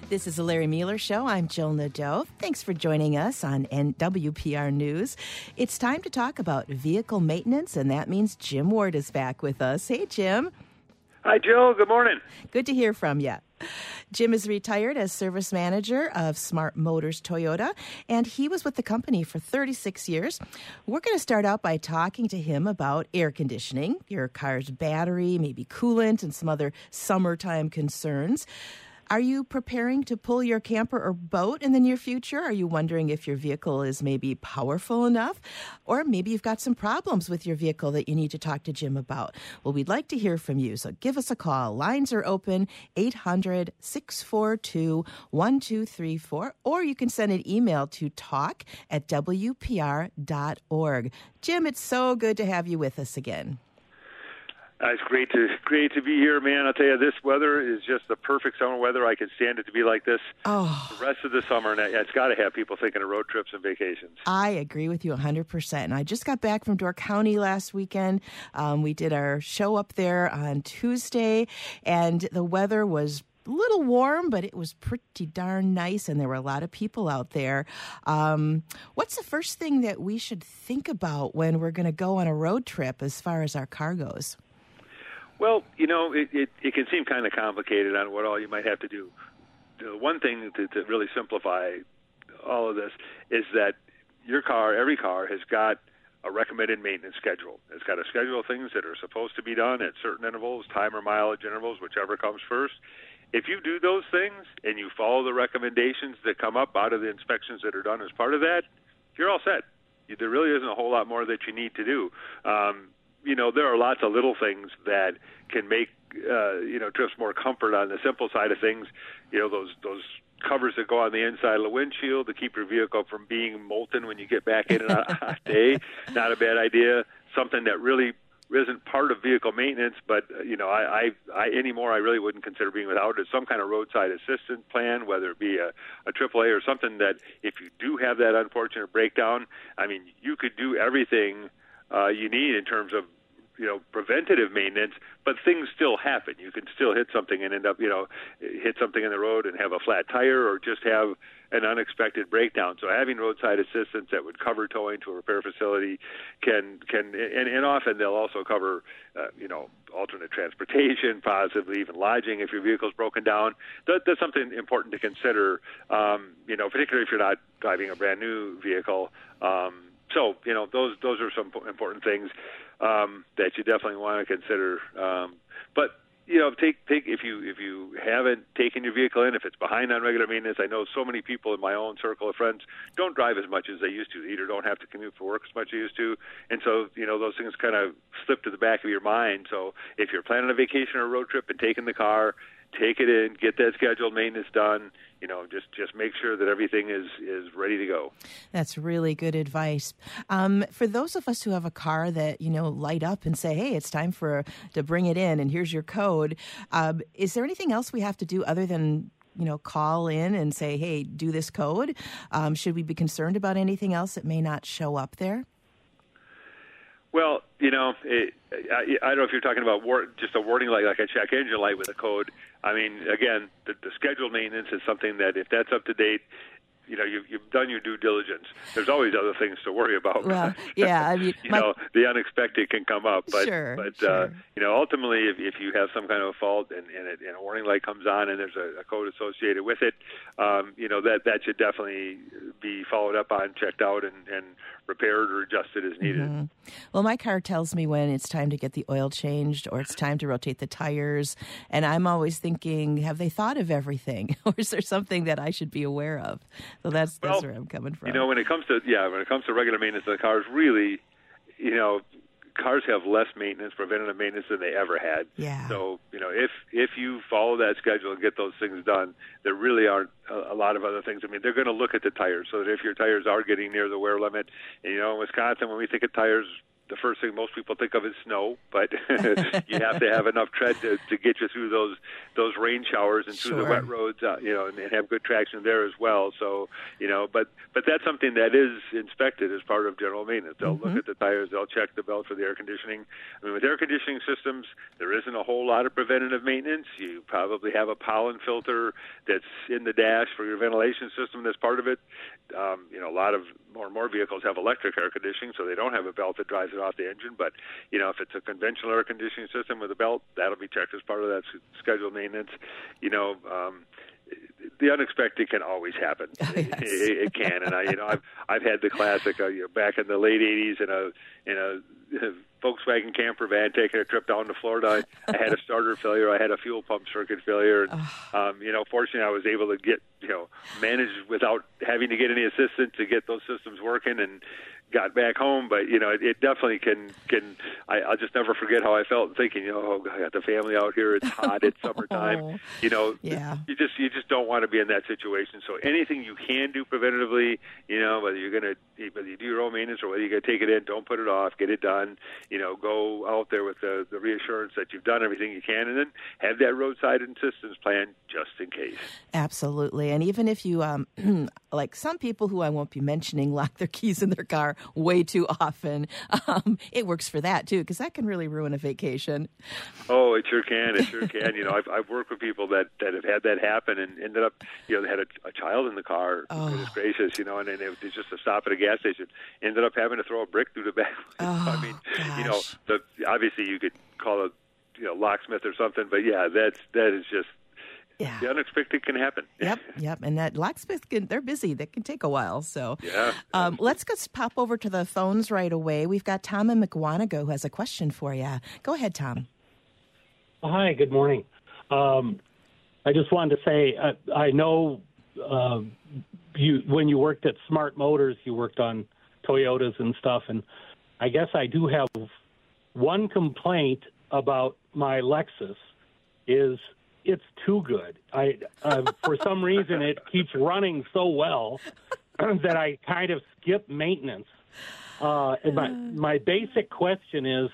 This is the Larry Mueller Show. I'm Jill Nadeau. Thanks for joining us on WPR News. It's time to talk about vehicle maintenance, and that means Jim Ward is back with us. Hey, Jim. Hi, Jill. Good morning. Good to hear from you. Jim is retired as service manager of Smart Motors Toyota, and he was with the company for 36 years. We're going to start out by talking to him about air conditioning, your car's battery, maybe coolant, and some other summertime concerns. Are you preparing to pull your camper or boat in the near future? Are you wondering if your vehicle is maybe powerful enough? Or maybe you've got some problems with your vehicle that you need to talk to Jim about. Well, we'd like to hear from you, so give us a call. Lines are open, 800-642-1234, or you can send an email to talk@wpr.org. Jim, it's so good to have you with us again. It's great to be here, man. I'll tell you, this weather is just the perfect summer weather. I could stand it to be like this the rest of the summer, and it's got to have people thinking of road trips and vacations. I agree with you 100%. And I just got back from Door County last weekend. We did our show up there on Tuesday, and the weather was a little warm, but it was pretty darn nice, and there were a lot of people out there. What's the first thing that we should think about when we're going to go on a road trip as far as our car goes? Well, you know, it can seem kind of complicated on what all you might have to do. The one thing to really simplify all of this is that every car has got a recommended maintenance schedule. It's got a schedule of things that are supposed to be done at certain intervals, time or mileage intervals, whichever comes first. If you do those things and you follow the recommendations that come up out of the inspections that are done as part of that, you're all set. There really isn't a whole lot more that you need to do. You know, there are lots of little things that can make, trips more comfort on the simple side of things. You know, those covers that go on the inside of the windshield to keep your vehicle from being molten when you get back in on a hot day. Not a bad idea. Something that really isn't part of vehicle maintenance, but, I anymore I really wouldn't consider being without is some kind of roadside assistance plan, whether it be a AAA or something that if you do have that unfortunate breakdown, I mean, you could do everything you need in terms of, preventative maintenance, but things still happen. You can still hit something and end up, hit something in the road and have a flat tire or just have an unexpected breakdown. So having roadside assistance that would cover towing to a repair facility can often they'll also cover, alternate transportation, possibly even lodging if your vehicle's broken down. That's something important to consider, particularly if you're not driving a brand new vehicle. So, those are some important things that you definitely want to consider. But take if you haven't taken your vehicle in, if it's behind on regular maintenance. I know so many people in my own circle of friends don't drive as much as they used to. They either don't have to commute for work as much as they used to, and so those things kind of slip to the back of your mind. So if you're planning a vacation or a road trip and taking the car, take it in, get that scheduled maintenance done. Just make sure that everything is ready to go. That's really good advice. For those of us who have a car that, light up and say, hey, it's time to bring it in and here's your code, is there anything else we have to do other than, call in and say, hey, do this code? Should we be concerned about anything else that may not show up there? Well, I don't know if you're talking about just a warning light, like a check engine light with a code. I mean, again, the scheduled maintenance is something that if that's up to date, you've done your due diligence. There's always other things to worry about. Well, yeah, I mean, the unexpected can come up. But, sure. Ultimately, if you have some kind of a fault and a warning light comes on and there's a code associated with it, that should definitely be followed up on, checked out, and repaired or adjusted as needed. Mm-hmm. Well, my car tells me when it's time to get the oil changed or it's time to rotate the tires, and I'm always thinking, have they thought of everything, or is there something that I should be aware of? So that's where I'm coming from. When it comes to regular maintenance of the cars, really, cars have less maintenance, preventative maintenance than they ever had. Yeah. So, if you follow that schedule and get those things done, there really aren't a lot of other things. I mean, they're going to look at the tires, so that if your tires are getting near the wear limit, and, in Wisconsin, when we think of tires, the first thing most people think of is snow, but you have to have enough tread to get you through those rain showers and through the wet roads, and have good traction there as well. So, but that's something that is inspected as part of general maintenance. They'll look at the tires, they'll check the belt for the air conditioning. I mean, with air conditioning systems, there isn't a whole lot of preventative maintenance. You probably have a pollen filter that's in the dash for your ventilation system that's part of it. A lot of more and more vehicles have electric air conditioning, so they don't have a belt that drives it off the engine. But, if it's a conventional air conditioning system with a belt, that'll be checked as part of that scheduled maintenance. The unexpected can always happen. Yes. It can, and I've had the classic back in the late '80s in a Volkswagen camper van taking a trip down to Florida. I had a starter failure. I had a fuel pump circuit failure. And, fortunately, I was able to get manage without having to get any assistance to get those systems working and got back home. But it definitely can. I'll just never forget how I felt thinking, I got the family out here. It's hot. It's summertime. Yeah. You just don't want to be in that situation. So anything you can do preventatively, whether you do your own maintenance or whether you're going to take it in, don't put it off. Get it done. Go out there with the reassurance that you've done everything you can, and then have that roadside assistance plan just in case. Absolutely. And even if you, like some people who I won't be mentioning, lock their keys in their car way too often, it works for that too, because that can really ruin a vacation. Oh, it sure can. It sure can. I've worked with people that have had that happen and ended up, they had a child in the car. Oh. Goodness gracious, and then it was just a stop at a gas station. Ended up having to throw a brick through the back. Oh, I mean, gosh. Obviously you could call a locksmith or something, but yeah, that is just. Yeah. The unexpected can happen. Yep. And that locksmith, they're busy. That can take a while. So yeah. Let's just pop over to the phones right away. We've got Tom in Mukwonago who has a question for you. Go ahead, Tom. Hi, good morning. I just wanted to say, I know when you worked at Smart Motors, you worked on Toyotas and stuff, and I guess I do have one complaint about my Lexus is it's too good. For some reason, it keeps running so well that I kind of skip maintenance. My basic question is,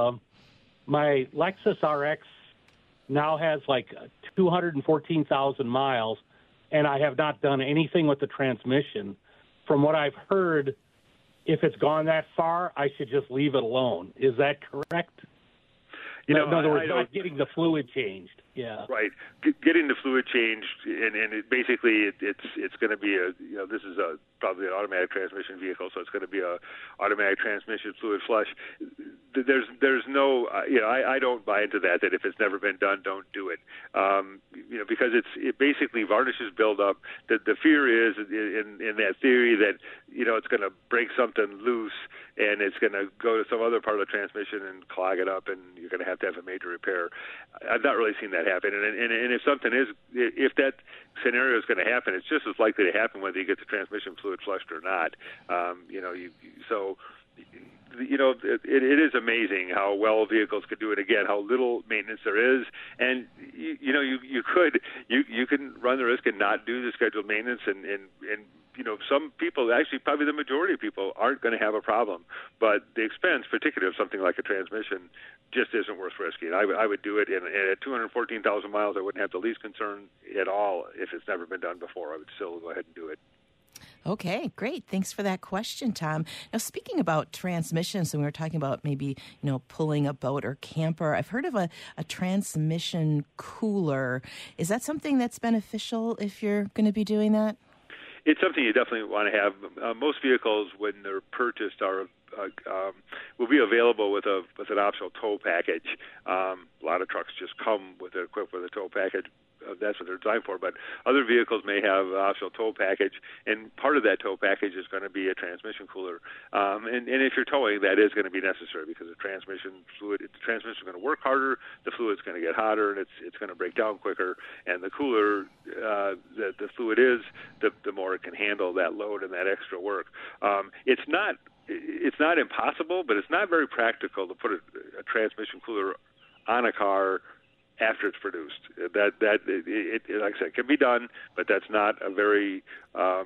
my Lexus RX now has like 214,000 miles, and I have not done anything with the transmission. From what I've heard, if it's gone that far, I should just leave it alone. Is that correct? In other words, not getting the fluid changed. Yeah. Right. Getting the fluid changed, and it's going to be this is probably an automatic transmission vehicle, so it's going to be a automatic transmission fluid flush. There's no I don't buy into that if it's never been done, don't do it. Because it basically varnishes build up. The fear is in that theory that it's going to break something loose and it's going to go to some other part of the transmission and clog it up, and you're going to have a major repair. I've not really seen that happen, and if that scenario is going to happen, it's just as likely to happen whether you get the transmission fluid flushed or not. It is amazing how well vehicles could do it. Again, how little maintenance there is, and you can run the risk and not do the scheduled maintenance, and some people, actually probably the majority of people, aren't going to have a problem. But the expense, particularly of something like a transmission, just isn't worth risking. I would do it, and at 214,000 miles, I wouldn't have the least concern at all if it's never been done before. I would still go ahead and do it. Okay, great. Thanks for that question, Tom. Now, speaking about transmissions, and we were talking about maybe, pulling a boat or camper, I've heard of a transmission cooler. Is that something that's beneficial if you're going to be doing that? It's something you definitely want to have. Most vehicles, when they're purchased, will be available with an optional tow package. A lot of trucks just come equipped with a tow package. That's what they're designed for. But other vehicles may have an optional tow package, and part of that tow package is going to be a transmission cooler. And if you're towing, that is going to be necessary because the transmission is going to work harder, the fluid's going to get hotter, and it's going to break down quicker. And the cooler the fluid is, the more it can handle that load and that extra work. It's not impossible, but it's not very practical to put a transmission cooler on a car after it's produced. Like I said, can be done, but that's not a very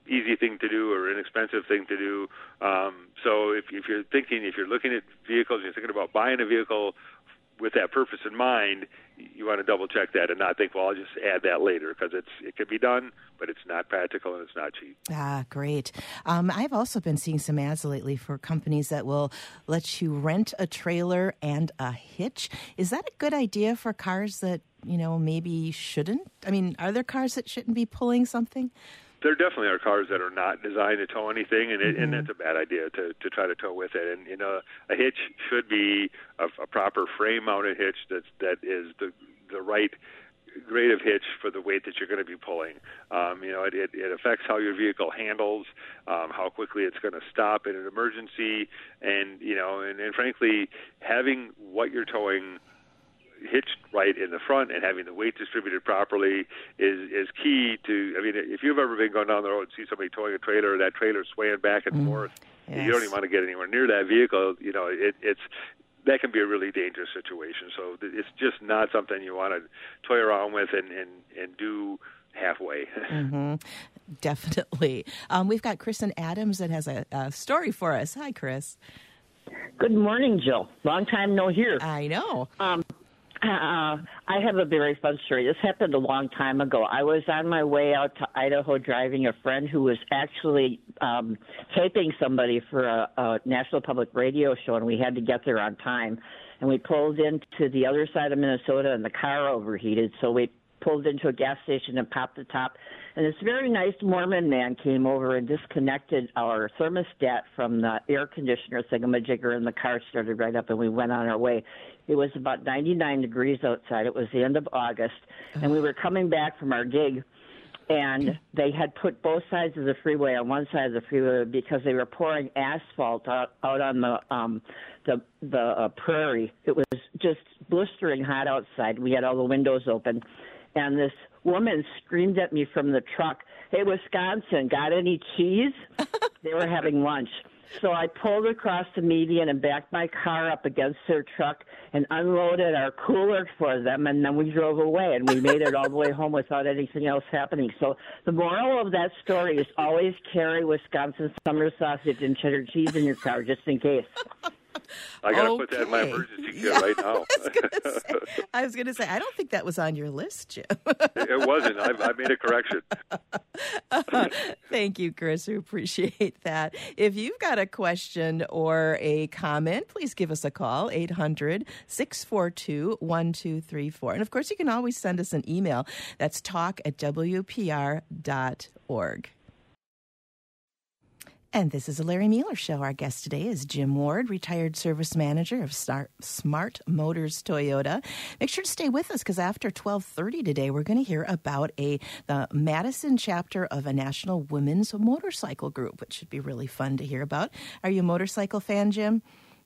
easy thing to do or inexpensive thing to do. So if you're looking at vehicles and you're thinking about buying a vehicle with that purpose in mind, you want to double check that and not think, well, I'll just add that later, because it can be done, but it's not practical and it's not cheap. Ah, great. I've also been seeing some ads lately for companies that will let you rent a trailer and a hitch. Is that a good idea for cars that, maybe shouldn't? I mean, are there cars that shouldn't be pulling something? There definitely are cars that are not designed to tow anything, and that's a bad idea to try to tow with it. And a hitch should be a proper frame-mounted hitch that is the right grade of hitch for the weight that you're going to be pulling. It affects how your vehicle handles, how quickly it's going to stop in an emergency, and frankly, having what you're towing hitched right in the front and having the weight distributed properly is key to. I mean, if you've ever been going down the road and see somebody towing a trailer, that trailer swaying back and forth, you don't even want to get anywhere near that vehicle. That can be a really dangerous situation. So it's just not something you want to toy around with and do halfway. Mm-hmm. Definitely. We've got Kristen Adams that has a story for us. Hi, Chris. Good morning, Jill. Long time no hear. I know. I have a very fun story. This happened a long time ago. I was on my way out to Idaho driving a friend who was actually taping somebody for a National Public Radio show, and we had to get there on time. And we pulled into the other side of Minnesota, and the car overheated, so we pulled into a gas station and popped the top. And this very nice Mormon man came over and disconnected our thermostat from the air conditioner thingamajigger, and the car started right up, and we went on our way. It was about 99 degrees outside. It was the end of August, and we were coming back from our gig, and they had put both sides of the freeway on one side of the freeway because they were pouring asphalt out on the prairie. It was just blistering hot outside. We had all the windows open, and this woman screamed at me from the truck, "Hey, Wisconsin, got any cheese?" They were having lunch. So I pulled across the median and backed my car up against their truck and unloaded our cooler for them, and then we drove away, and we made it all the way home without anything else happening. So the moral of that story is always carry Wisconsin summer sausage and cheddar cheese in your car, just in case. I got to put that in my emergency kit right now. I was going to say, I don't think that was on your list, Jim. It wasn't. I made a correction. Thank you, Chris. We appreciate that. If you've got a question or a comment, please give us a call, 800-642-1234. And, of course, you can always send us an email. That's talk@wpr.org. And this is the Larry Mueller Show. Our guest today is Jim Ward, retired service manager of Smart Motors Toyota. Make sure to stay with us, because after 12:30 today, we're going to hear about the Madison chapter of a national women's motorcycle group, which should be really fun to hear about. Are you a motorcycle fan, Jim?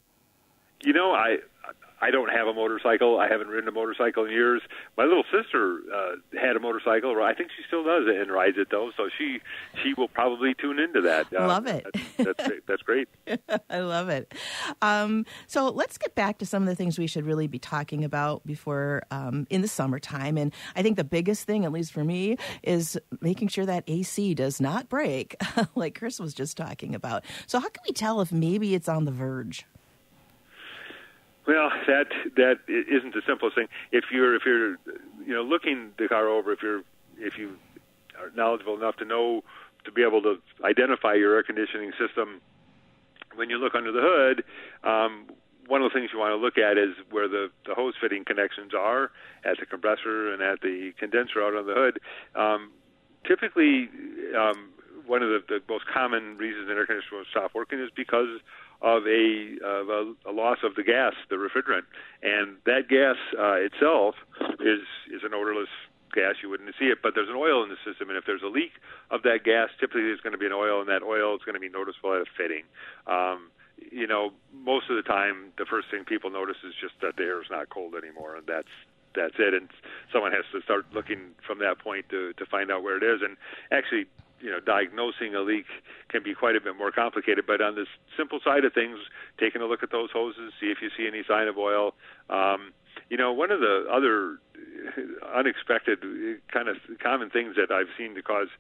I don't have a motorcycle. I haven't ridden a motorcycle in years. My little sister had a motorcycle. I think she still does and rides it, though, so she will probably tune into that. Love it. That's great. I love it. So let's get back to some of the things we should really be talking about before in the summertime. And I think the biggest thing, at least for me, is making sure that AC does not break, like Chris was just talking about. So how can we tell if maybe it's on the verge? Well, that isn't the simplest thing. If you're looking the car over, if you are knowledgeable enough to be able to identify your air conditioning system, when you look under the hood, one of the things you want to look at is where the hose fitting connections are at the compressor and at the condenser out on the hood. Typically, one of the most common reasons an air conditioner will stop working is because of a loss of the gas, the refrigerant, and that gas itself is an odorless gas. You wouldn't see it, but there's an oil in the system, and if there's a leak of that gas, typically there's going to be an oil, and that oil is going to be noticeable at a fitting. Most of the time, the first thing people notice is just that the air is not cold anymore, and that's it. And someone has to start looking from that point to find out where it is, and actually, diagnosing a leak can be quite a bit more complicated. But on this simple side of things, taking a look at those hoses, see if you see any sign of oil. One of the other unexpected kind of common things that I've seen to cause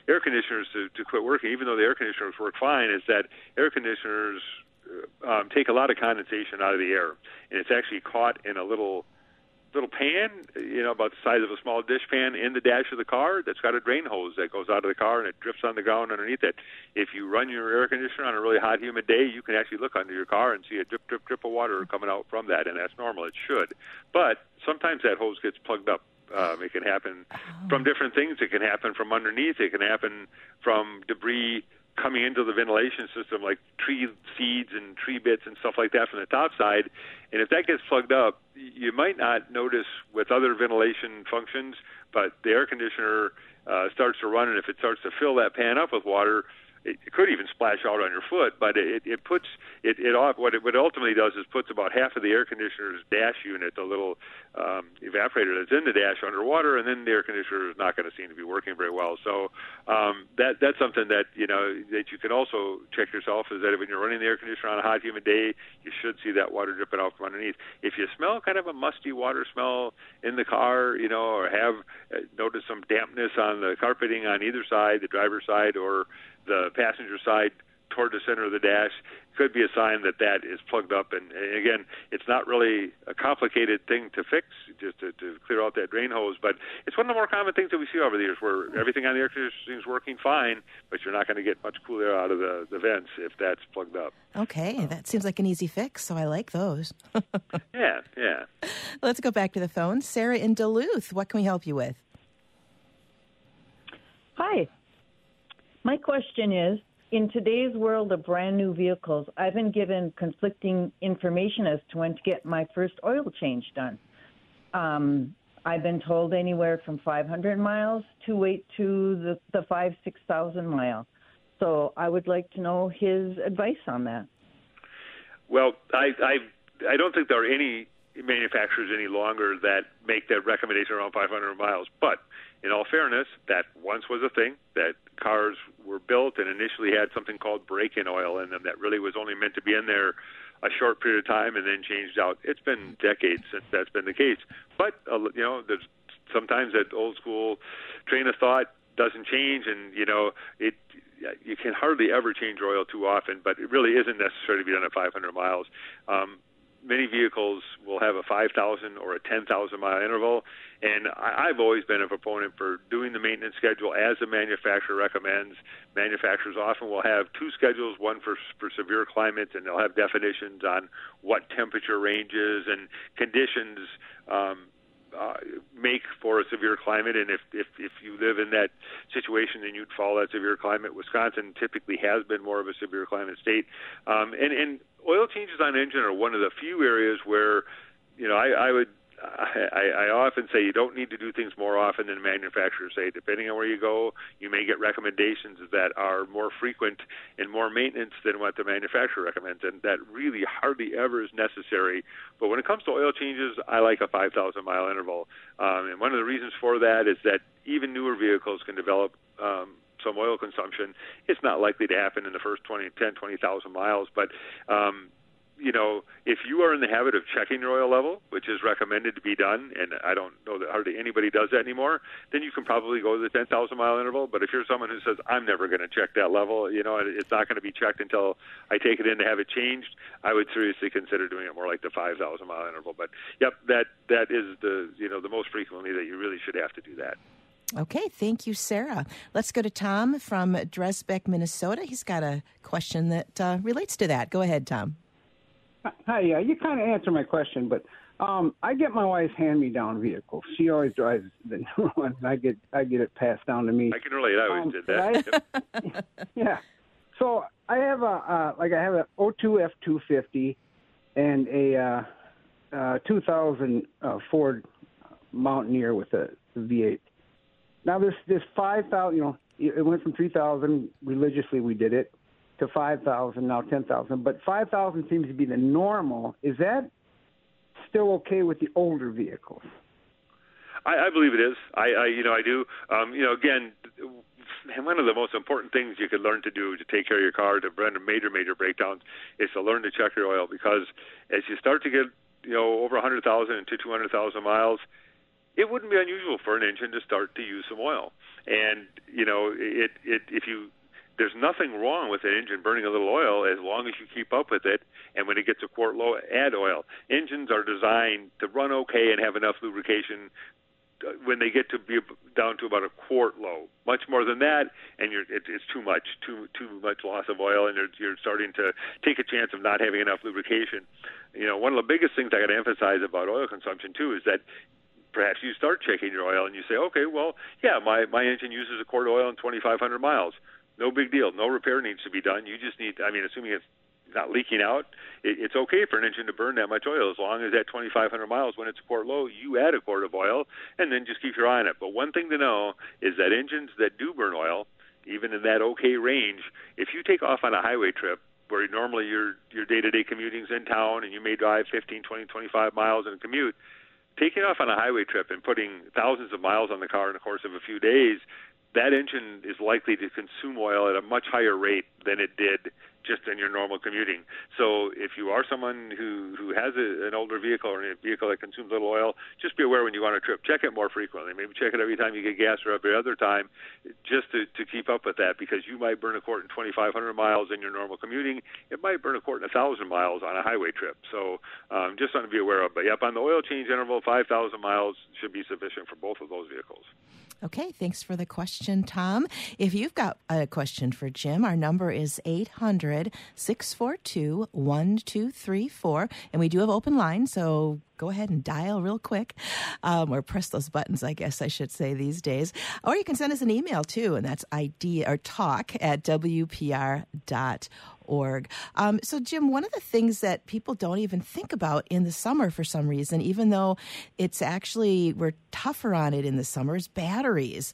air conditioners to quit working, even though the air conditioners work fine, is that air conditioners take a lot of condensation out of the air, and it's actually caught in a little pan, about the size of a small dish pan in the dash of the car that's got a drain hose that goes out of the car and it drips on the ground underneath it. If you run your air conditioner on a really hot, humid day, you can actually look under your car and see a drip, drip, drip of water coming out from that, and that's normal. It should. But sometimes that hose gets plugged up. It can happen from different things. It can happen from underneath. It can happen from debris coming into the ventilation system, like tree seeds and tree bits and stuff like that from the top side. And if that gets plugged up, you might not notice with other ventilation functions, but the air conditioner starts to run, and if it starts to fill that pan up with water, it could even splash out on your foot, but it puts it off. What it ultimately does is puts about half of the air conditioner's dash unit, the little evaporator that's in the dash, underwater, and then the air conditioner is not going to seem to be working very well. So that's something that that you can also check yourself, is that when you're running the air conditioner on a hot, humid day, you should see that water dripping out from underneath. If you smell kind of a musty water smell in the car, or have noticed some dampness on the carpeting on either side, the driver's side or the passenger side toward the center of the dash, could be a sign that that is plugged up. And again, it's not really a complicated thing to fix, just to clear out that drain hose, but it's one of the more common things that we see over the years, where everything on the air conditioner is working fine, but you're not going to get much cool air out of the vents if that's plugged up. Okay, that seems like an easy fix, so I like those. Yeah. Let's go back to the phone. Sarah in Duluth, what can we help you with? Hi. My question is, in today's world of brand new vehicles, I've been given conflicting information as to when to get my first oil change done. I've been told anywhere from 500 miles to wait to the 6,000 mile. So I would like to know his advice on that. Well, I don't think there are any manufacturers any longer that make that recommendation around 500 miles, but in all fairness, that once was a thing, that cars were built and initially had something called break-in oil in them that really was only meant to be in there a short period of time and then changed out. It's been decades since that's been the case. But, there's sometimes that old school train of thought doesn't change, and, you can hardly ever change oil too often, but it really isn't necessary to be done at 500 miles. Many vehicles will have a 5,000 or a 10,000 mile interval, and I've always been a proponent for doing the maintenance schedule as the manufacturer recommends. Manufacturers often will have two schedules, one for severe climates, and they'll have definitions on what temperature ranges and conditions make for a severe climate, and if you live in that situation, then you'd follow that severe climate. Wisconsin typically has been more of a severe climate state, and oil changes on engine are one of the few areas where, I often say you don't need to do things more often than manufacturers say. Depending on where you go, you may get recommendations that are more frequent and more maintenance than what the manufacturer recommends, and that really hardly ever is necessary. But when it comes to oil changes, I like a 5,000 mile interval, and one of the reasons for that is that even newer vehicles can develop some oil consumption. It's not likely to happen in the first 20,000 miles, but if you are in the habit of checking your oil level, which is recommended to be done, and I don't know that hardly anybody does that anymore, then you can probably go to the 10,000 mile interval. But if you're someone who says, I'm never going to check that level, it's not going to be checked until I take it in to have it changed, I would seriously consider doing it more like the 5,000 mile interval. But yep, that is the most frequently that you really should have to do that. Okay, thank you, Sarah. Let's go to Tom from Dresbeck, Minnesota. He's got a question that relates to that. Go ahead, Tom. Hi, you kind of answered my question, but I get my wife's hand-me-down vehicle. She always drives the new one. I get it passed down to me. I can relate. I always did that. Yeah. So I have a 02 F-250 and a 2000 Ford Mountaineer with a V8. Now this 5,000, it went from 3,000 religiously. We did it. To 5,000, now 10,000, but 5,000 seems to be the normal. Is that still okay with the older vehicles? I believe it is. I do. Again, one of the most important things you could learn to do to take care of your car, to prevent major breakdowns, is to learn to check your oil, because as you start to get over 100,000 to 200,000 miles, it wouldn't be unusual for an engine to start to use some oil. And, there's nothing wrong with an engine burning a little oil as long as you keep up with it, and when it gets a quart low, add oil. Engines are designed to run okay and have enough lubrication when they get to be down to about a quart low. Much more than that, and it's too much loss of oil, and you're starting to take a chance of not having enough lubrication. One of the biggest things I got to emphasize about oil consumption too is that perhaps you start checking your oil and you say, okay, well, yeah, my engine uses a quart of oil in 2,500 miles. No big deal. No repair needs to be done. You just need, assuming it's not leaking out, it's okay for an engine to burn that much oil as long as at 2,500 miles, when it's a quart low, you add a quart of oil and then just keep your eye on it. But one thing to know is that engines that do burn oil, even in that okay range, if you take off on a highway trip where normally your day-to-day commuting's in town and you may drive 15, 20, 25 miles in a commute, taking off on a highway trip and putting thousands of miles on the car in the course of a few days, that engine is likely to consume oil at a much higher rate than it did just in your normal commuting. So if you are someone who has an older vehicle or a vehicle that consumes little oil, just be aware when you go on a trip. Check it more frequently. Maybe check it every time you get gas or every other time, just to keep up with that, because you might burn a quart in 2,500 miles in your normal commuting. It might burn a quart in 1,000 miles on a highway trip. So just something to be aware of. But yep, on the oil change interval, 5,000 miles should be sufficient for both of those vehicles. Okay, thanks for the question, Tom. If you've got a question for Jim, our number is 800-642-1234, and we do have open lines, so go ahead and dial real quick, or press those buttons, I guess I should say these days. Or you can send us an email, too, and that's talk@wpr.org. So, Jim, one of the things that people don't even think about in the summer for some reason, even though it's actually, we're tougher on it in the summer, is batteries.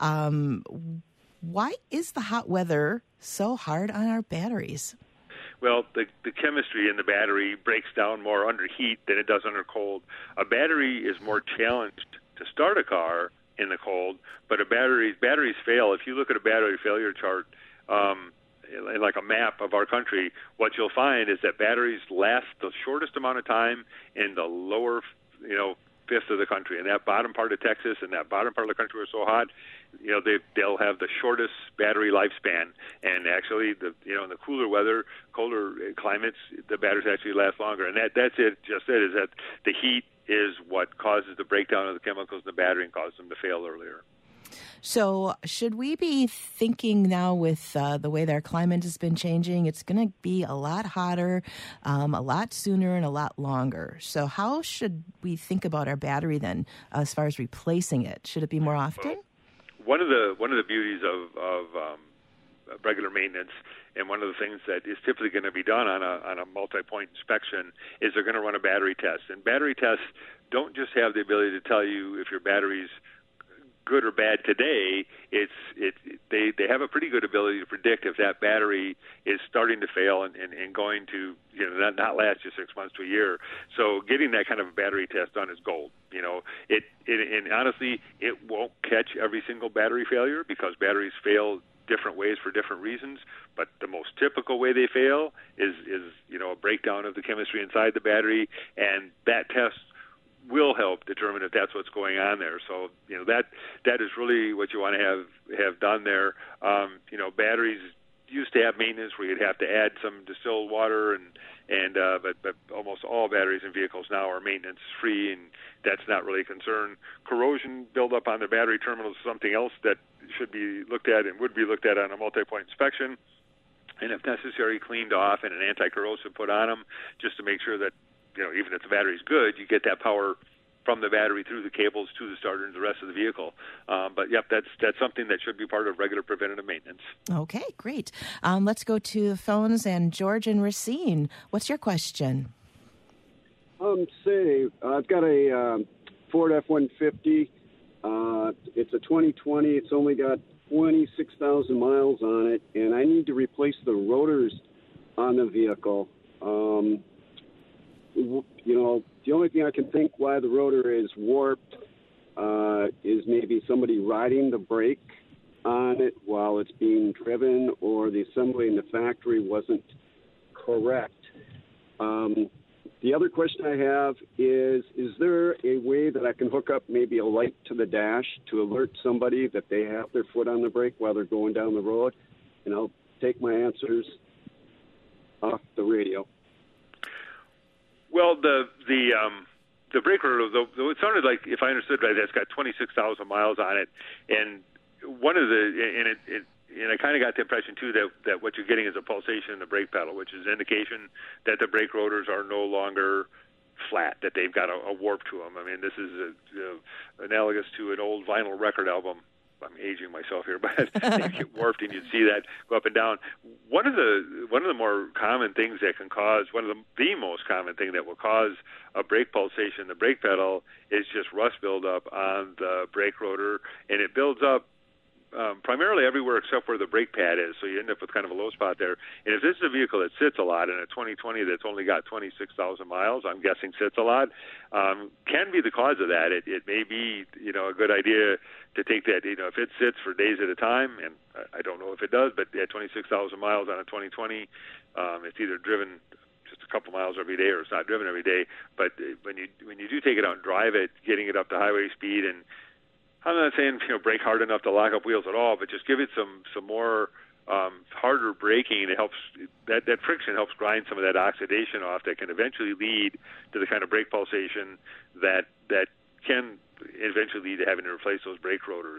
Why is the hot weather so hard on our batteries? Well, the chemistry in the battery breaks down more under heat than it does under cold. A battery is more challenged to start a car in the cold, but batteries fail. If you look at a battery failure chart, like a map of our country, what you'll find is that batteries last the shortest amount of time in the lower, fifth of the country. And that bottom part of Texas and that bottom part of the country where it's so hot, they'll have the shortest battery lifespan. And actually, in the cooler weather, colder climates, the batteries actually last longer. And that's it. Just it is that the heat is what causes the breakdown of the chemicals in the battery and causes them to fail earlier. So should we be thinking now with the way that our climate has been changing, it's going to be a lot hotter, a lot sooner, and a lot longer. So how should we think about our battery then as far as replacing it? Should it be more often? Well, one of the beauties of regular maintenance, and one of the things that is typically going to be done on a multi-point inspection, is they're going to run a battery test. And battery tests don't just have the ability to tell you if your battery's good or bad today. They have a pretty good ability to predict if that battery is starting to fail and going to not last you 6 months to a year. So getting that kind of a battery test done is gold. And honestly, it won't catch every single battery failure because batteries fail different ways for different reasons. But the most typical way they fail is a breakdown of the chemistry inside the battery, and that test will help determine if that's what's going on there. So that is really what you want to have done there. Batteries used to have maintenance where you'd have to add some distilled water, but almost all batteries in vehicles now are maintenance free, and that's not really a concern. Corrosion buildup on the battery terminals is something else that should be looked at and would be looked at on a multi-point inspection, and if necessary, cleaned off and an anti-corrosive put on them just to make sure that even if the battery's good, you get that power from the battery through the cables to the starter and the rest of the vehicle. But yep, that's something that should be part of regular preventative maintenance. Okay, great. Let's go to the phones, and George and Racine, what's your question? I've got a Ford F-150. It's a 2020. It's only got 26,000 miles on it, and I need to replace the rotors on the vehicle. The only thing I can think why the rotor is warped is maybe somebody riding the brake on it while it's being driven, or the assembly in the factory wasn't correct. The other question I have is there a way that I can hook up maybe a light to the dash to alert somebody that they have their foot on the brake while they're going down the road, and I'll take my answers off the radio. Well, the brake rotor, though it sounded like, if I understood right, it's got 26,000 miles on it, and one of the and I kind of got the impression too that what you're getting is a pulsation in the brake pedal, which is an indication that the brake rotors are no longer flat, that they've got a warp to them. I mean, this is analogous to an old vinyl record album. I'm aging myself here, but they get warped, and you'd see that go up and down. One of the more common things that can cause, one of the most common thing that will cause a brake pulsation in the brake pedal is just rust buildup on the brake rotor, and it builds up primarily everywhere except where the brake pad is, so you end up with kind of a low spot there. And if this is a vehicle that sits a lot, and a 2020 that's only got 26,000 miles, I'm guessing sits a lot, can be the cause of that. It may be, a good idea to take that, if it sits for days at a time, and I don't know if it does, but at 26,000 miles on a 2020, it's either driven just a couple miles every day or it's not driven every day. But when you do take it out and drive it, getting it up to highway speed, and I'm not saying brake hard enough to lock up wheels at all, but just give it some more harder braking. It helps that friction helps grind some of that oxidation off that can eventually lead to the kind of brake pulsation that can eventually lead to having to replace those brake rotors.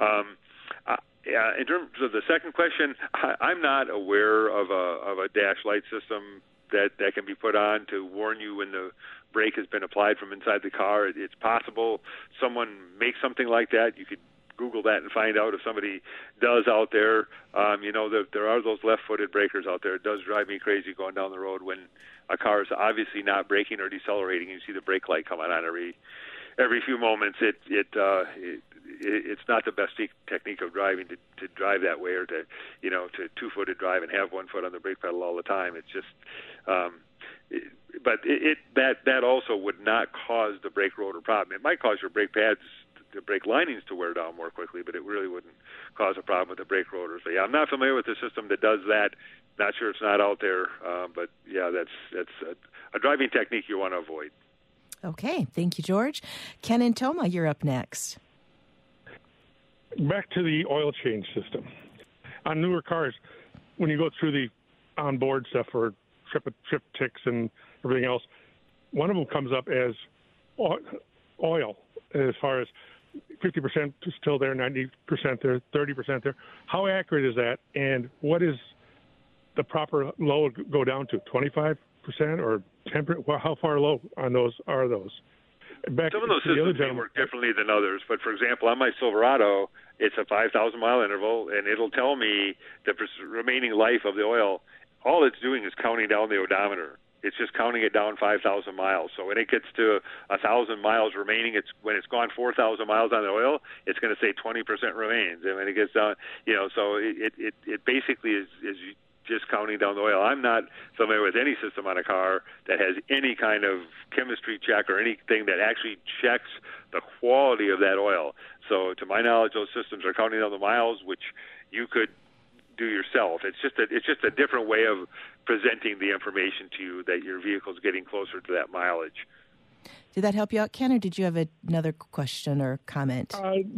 In terms of the second question, I'm not aware of a dash light system that can be put on to warn you when the brake has been applied from inside the car. It's possible someone makes something like that. You could Google that and find out if somebody does out there. There are those left-footed brakers out there. It does drive me crazy going down the road when a car is obviously not braking or decelerating. You see the brake light coming on every few moments. It's not the best technique of driving to drive that way, or to two-footed drive and have one foot on the brake pedal all the time. It's just, but that also would not cause the brake rotor problem. It might cause your brake pads, the brake linings, to wear down more quickly, but it really wouldn't cause a problem with the brake rotors. So yeah, I'm not familiar with the system that does that. Not sure it's not out there, but yeah, that's a driving technique you want to avoid. Okay, thank you, George. Ken and Toma, you're up next. Back to the oil change system. On newer cars, when you go through the onboard stuff for trip ticks and everything else, one of them comes up as oil, as far as 50% is still there, 90% there, 30% there. How accurate is that, and what is the proper low go down to, 25% or 10%? Well, how far low on those are those? Some of those systems may work differently than others, but for example, on my Silverado, it's a 5,000-mile interval, and it'll tell me the remaining life of the oil. All it's doing is counting down the odometer. It's just counting it down 5,000 miles. So when it gets to 1,000 miles remaining, when it's gone 4,000 miles on the oil, it's going to say 20% remains. And when it gets down, so it basically is just counting down the oil. I'm not familiar with any system on a car that has any kind of chemistry check or anything that actually checks the quality of that oil. So to my knowledge, those systems are counting down the miles, which you could do yourself. It's just a different way of presenting the information to you that your vehicle's getting closer to that mileage. Did that help you out, Ken, or did you have another question or comment?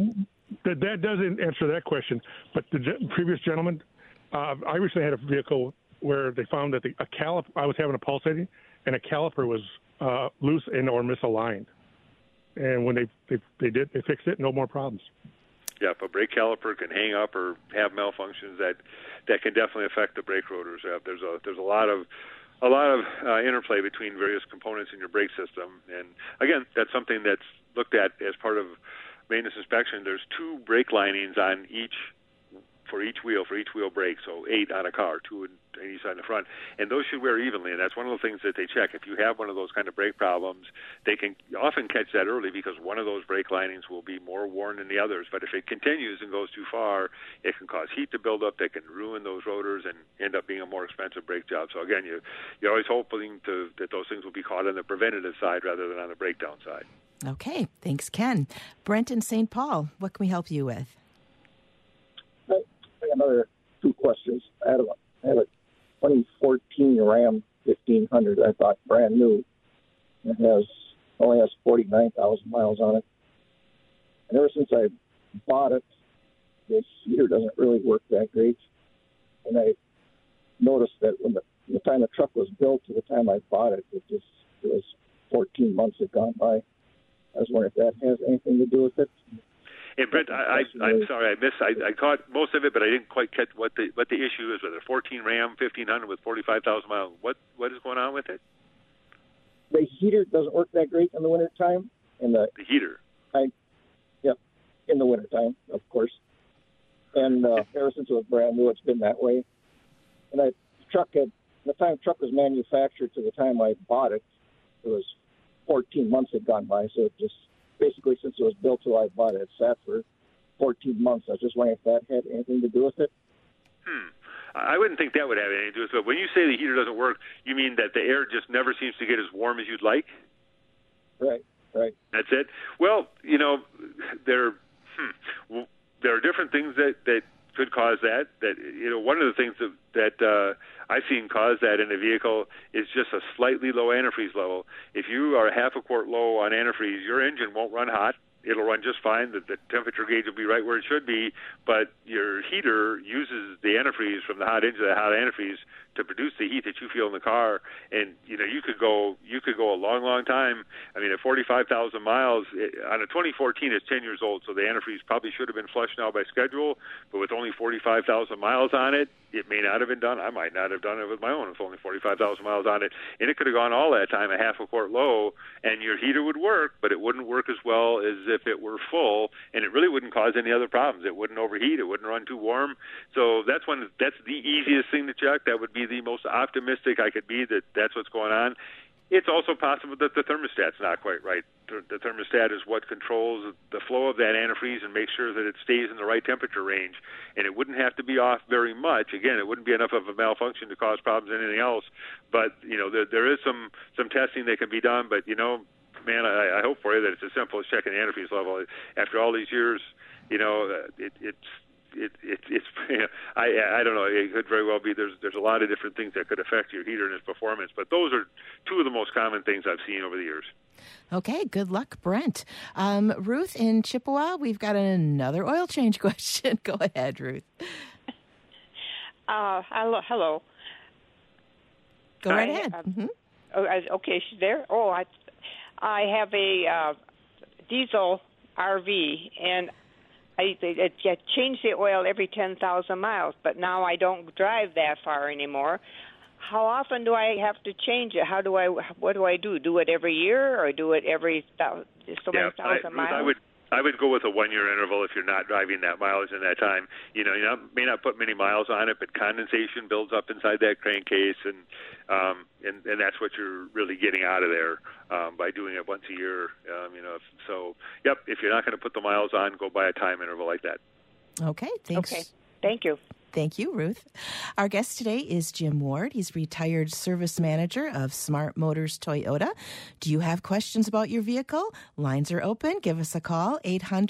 That doesn't answer that question, but the previous gentleman, I recently had a vehicle where they found that a caliper, I was having a pulsating, and a caliper was loose and or misaligned. And when they fixed it, no more problems. Yeah, if a brake caliper can hang up or have malfunctions, that can definitely affect the brake rotors. There's a lot of interplay between various components in your brake system, and again, that's something that's looked at as part of maintenance inspection. There's 2 brake linings on each wheel brake, so 8 on a car, 2 on each side in the front, and those should wear evenly, and that's one of the things that they check. If you have one of those kind of brake problems, they can often catch that early because one of those brake linings will be more worn than the others, but if it continues and goes too far, it can cause heat to build up that can ruin those rotors and end up being a more expensive brake job. So again, you're always hoping that those things will be caught on the preventative side rather than on the breakdown side. Okay, thanks, Ken. Brent in St. Paul, what can we help you with? Another 2 questions. I have a 2014 Ram 1500. I thought brand new. It has only has 49,000 miles on it. And ever since I bought it, the heater doesn't really work that great. And I noticed that when the time the truck was built to the time I bought it, it was 14 months had gone by. I was wondering if that has anything to do with it. Hey, Brent, I'm sorry, I caught most of it, but I didn't quite catch what the issue is with it. 14 Ram 1500 with 45,000 miles. What is going on with it? The heater doesn't work that great in the wintertime. The heater? In the wintertime, of course. And ever since it was brand new, it's been that way. And the time the truck was manufactured to the time I bought it, it was 14 months had gone by. So it just basically, since it was built till I bought it, it sat for 14 months. I was just wondering if that had anything to do with it. I wouldn't think that would have anything to do with it. But when you say the heater doesn't work, you mean that the air just never seems to get as warm as you'd like? Right. That's it? Well, there are different things that could cause that. One of the things that I've seen cause that in a vehicle is just a slightly low antifreeze level. If you are a half a quart low on antifreeze, your engine won't run hot. It'll run just fine. The temperature gauge will be right where it should be, but your heater uses the antifreeze from the hot engine, the hot antifreeze, to produce the heat that you feel in the car. And you could go a long time. I mean, at 45,000 miles on a 2014, it's 10 years old, so the antifreeze probably should have been flushed now by schedule. But with only 45,000 miles on it, it may not have been done. I might not have done it with my own with only 45,000 miles on it, and it could have gone all that time a half a quart low, and your heater would work, but it wouldn't work as well as if it were full, and it really wouldn't cause any other problems. It wouldn't overheat. It wouldn't run too warm. So that's the easiest thing to check. That would be the most optimistic I could be that's what's going on. It's also possible that the thermostat's not quite right. The thermostat is what controls the flow of that antifreeze and makes sure that it stays in the right temperature range. And it wouldn't have to be off very much. Again, it wouldn't be enough of a malfunction to cause problems in anything else. But, there is some testing that can be done. But, man, I hope for you that it's as simple as checking the antifreeze level. After all these years, I don't know. It could very well be there's a lot of different things that could affect your heater and its performance, but those are two of the most common things I've seen over the years. Okay, good luck, Brent. Ruth in Chippewa, we've got another oil change question. Go ahead, Ruth. Hello. Go right ahead. Okay, she's there. I have a diesel RV, and I change the oil every 10,000 miles, but now I don't drive that far anymore. How often do I have to change it? What do I do? Do it every year or do it every many thousand miles? I would go with a 1 year interval if you're not driving that mileage in that time. You may not put many miles on it, but condensation builds up inside that crankcase, and that's what you're really getting out of there by doing it once a year. If you're not going to put the miles on, go by a time interval like that. Okay, thanks. Okay, thank you. Thank you, Ruth. Our guest today is Jim Ward. He's retired service manager of Smart Motors Toyota. Do you have questions about your vehicle? Lines are open. Give us a call,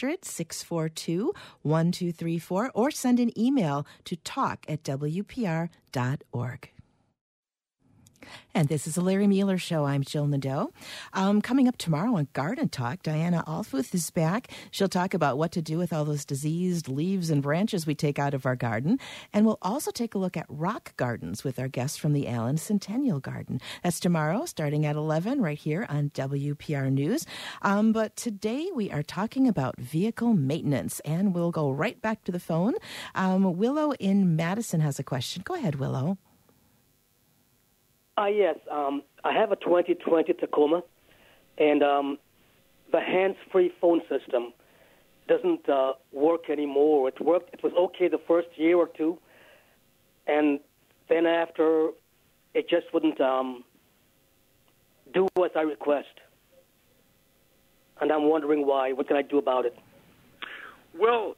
800-642-1234, or send an email to talk@wpr.org. And this is the Larry Mueller Show. I'm Jill Nadeau. Coming up tomorrow on Garden Talk, Diana Alfuth is back. She'll talk about what to do with all those diseased leaves and branches we take out of our garden. And we'll also take a look at rock gardens with our guests from the Allen Centennial Garden. That's tomorrow, starting at 11, right here on WPR News. But today we are talking about vehicle maintenance, and we'll go right back to the phone. Willow in Madison has a question. Go ahead, Willow. Yes, I have a 2020 Tacoma, and the hands-free phone system doesn't work anymore. It was okay the first year or two, and then after, it just wouldn't do what I request. And I'm wondering why. What can I do about it? Well,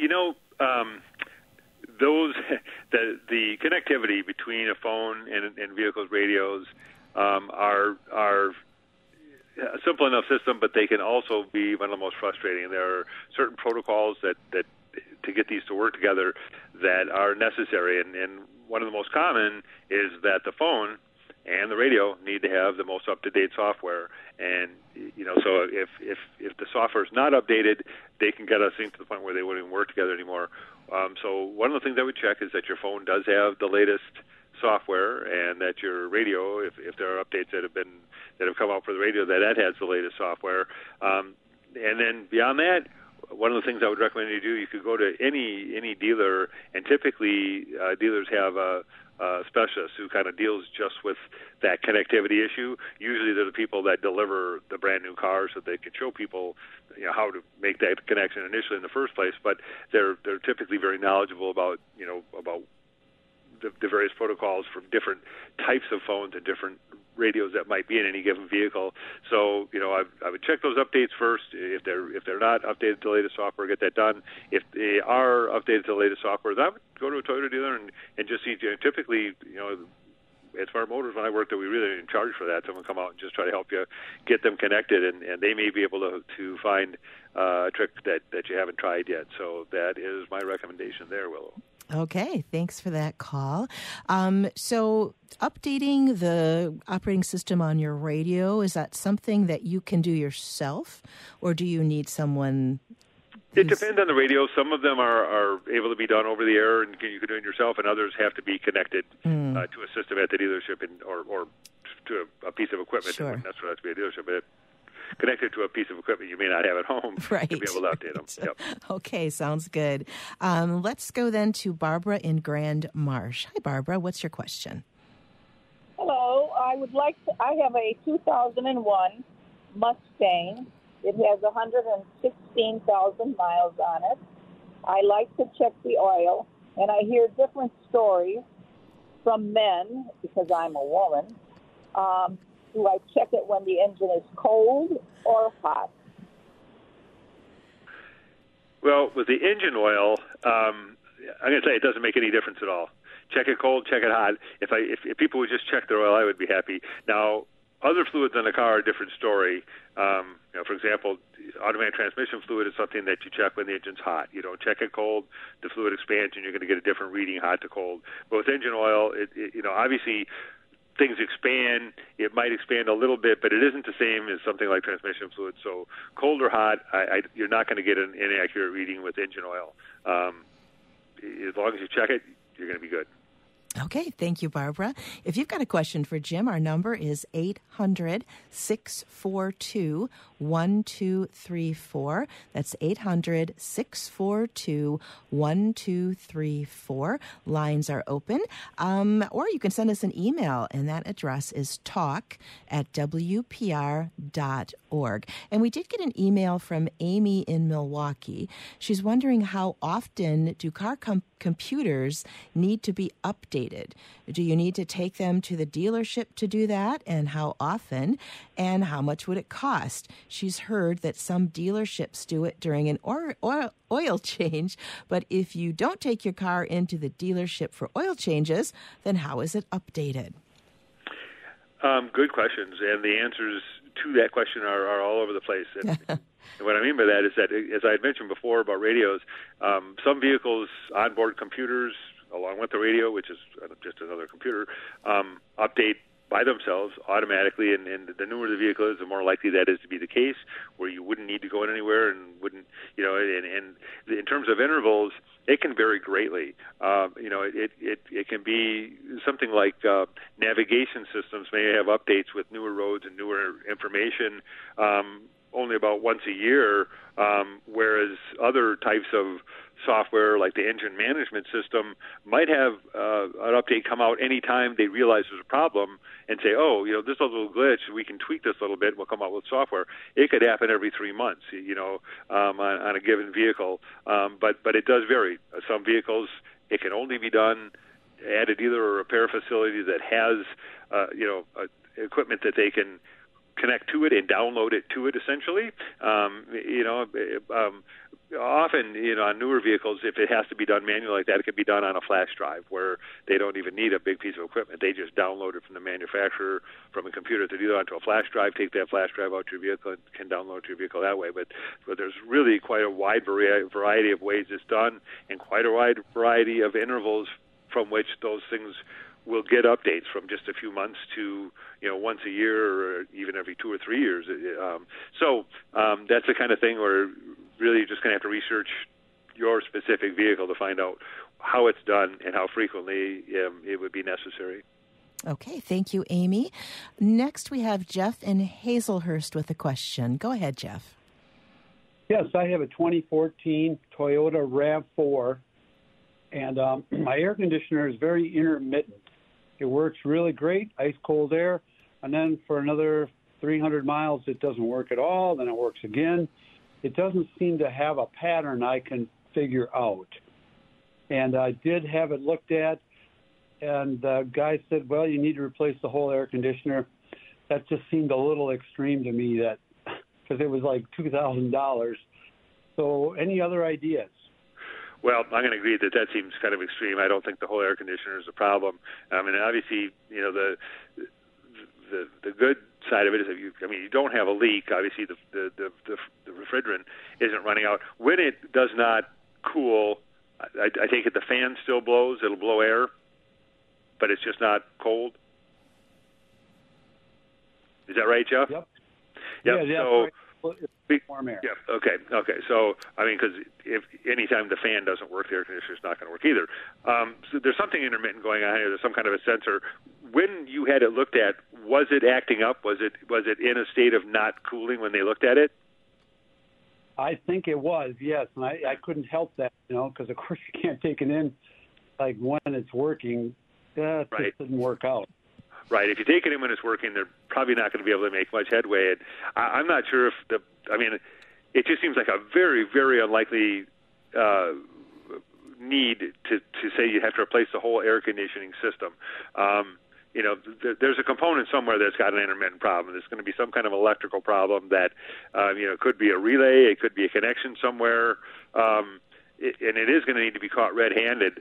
the connectivity between a phone and vehicles' radios are a simple enough system, but they can also be one of the most frustrating. There are certain protocols that to get these to work together that are necessary, and one of the most common is that the phone and the radio need to have the most up-to-date software. And so if the software is not updated, they can get us into the point where they wouldn't even work together anymore. So one of the things I would check is that your phone does have the latest software, and that your radio, if there are updates that have come out for the radio, that has the latest software. And then beyond that, one of the things I would recommend you do, you could go to any dealer, and typically dealers have a specialist who kind of deals just with that connectivity issue. Usually they're the people that deliver the brand new cars, so they can show people how to make that connection initially in the first place. But they're typically very knowledgeable about the various protocols for different types of phones and different radios that might be in any given vehicle. So, I would check those updates first. If they're not updated to the latest software, get that done. If they are updated to the latest software, then I would go to a Toyota dealer and just see. Typically, at Smart Motors, when I worked there, we really didn't charge for that. Someone come out and just try to help you get them connected, and they may be able to find a trick that you haven't tried yet. So that is my recommendation there, Willow. Okay, thanks for that call. So updating the operating system on your radio, is that something that you can do yourself, or do you need someone? It depends on the radio. Some of them are able to be done over the air, and you can do it yourself, and others have to be connected to a system at the dealership or to a piece of equipment. Sure. That's what has to be a dealership, but connected to a piece of equipment you may not have at home right. to be able to update them. Yep. Okay, sounds good. Let's go then to Barbara in Grand Marsh. Hi, Barbara. What's your question? Hello. I have a 2001 Mustang. It has 116,000 miles on it. I like to check the oil, and I hear different stories from men, because I'm a woman. Do I check it when the engine is cold or hot? Well, with the engine oil, I'm going to tell you it doesn't make any difference at all. Check it cold, check it hot. If people would just check their oil, I would be happy. Now, other fluids in the car are a different story. For example, automatic transmission fluid is something that you check when the engine's hot. You don't check it cold. The fluid expands, and you're going to get a different reading hot to cold. But with engine oil, obviously things expand. It might expand a little bit, but it isn't the same as something like transmission fluid. So cold or hot, you're not going to get an inaccurate reading with engine oil. As long as you check it, you're going to be good. Okay, thank you, Barbara. If you've got a question for Jim, our number is 800-642-1234. That's 800-642-1234. Lines are open. Or you can send us an email, and that address is talk@wpr.org. And we did get an email from Amy in Milwaukee. She's wondering how often do car computers need to be updated? Do you need to take them to the dealership to do that, and how often, and how much would it cost? She's heard that some dealerships do it during an oil change, but if you don't take your car into the dealership for oil changes, then how is it updated? Good questions, and the answers to that question are all over the place. And what I mean by that is that, as I had mentioned before about radios, some vehicles onboard computers along with the radio, which is just another computer, update by themselves automatically, and the newer the vehicle is, the more likely that is to be the case, where you wouldn't need to go in anywhere and wouldn't, and in terms of intervals, it can vary greatly. It can be something like navigation systems may have updates with newer roads and newer information only about once a year, whereas other types of software like the engine management system might have an update come out anytime they realize there's a problem and say, this little glitch, we can tweak this a little bit, we'll come out with software. It could happen every 3 months, on a given vehicle. But it does vary. Some vehicles, it can only be done at a dealer or repair facility that has, equipment that they can connect to it and download it to it, essentially. Often, on newer vehicles, if it has to be done manually like that, it can be done on a flash drive where they don't even need a big piece of equipment. They just download it from the manufacturer, from a computer to do it onto a flash drive, take that flash drive out to your vehicle, and can download it to your vehicle that way. But there's really quite a wide variety of ways it's done, and quite a wide variety of intervals from which those things will get updates from just a few months to once a year or even every 2 or 3 years. So that's the kind of thing where really you're just going to have to research your specific vehicle to find out how it's done and how frequently it would be necessary. Okay, thank you, Amy. Next, we have Jeff in Hazelhurst with a question. Go ahead, Jeff. Yes, I have a 2014 Toyota RAV4, and my air conditioner is very intermittent. It works really great, ice-cold air, and then for another 300 miles, it doesn't work at all. Then it works again. It doesn't seem to have a pattern I can figure out. And I did have it looked at, and the guy said, well, you need to replace the whole air conditioner. That just seemed a little extreme to me, that because it was like $2,000. So any other ideas? Well, I'm going to agree that seems kind of extreme. I don't think the whole air conditioner is a problem. I mean, obviously, the good side of it is that you don't have a leak. Obviously, the refrigerant isn't running out. When it does not cool, I take it the fan still blows. It'll blow air, but it's just not cold. Is that right, Jeff? Yep. Yeah. So. Right. Warm air. Yeah. Okay. So, I mean, because if anytime the fan doesn't work, the air conditioner is not going to work either. So there's something intermittent going on here. There's some kind of a sensor. When you had it looked at, was it acting up? Was it in a state of not cooling when they looked at it? I think it was, yes. And I couldn't help that, because of course you can't take it in like when it's working. It just didn't work out. Right. If you take it in when it's working, they're probably not going to be able to make much headway. And I'm not sure if it just seems like a very, very unlikely need to say you have to replace the whole air conditioning system. There's a component somewhere that's got an intermittent problem. There's going to be some kind of electrical problem that, it could be a relay, it could be a connection somewhere, and it is going to need to be caught red-handed,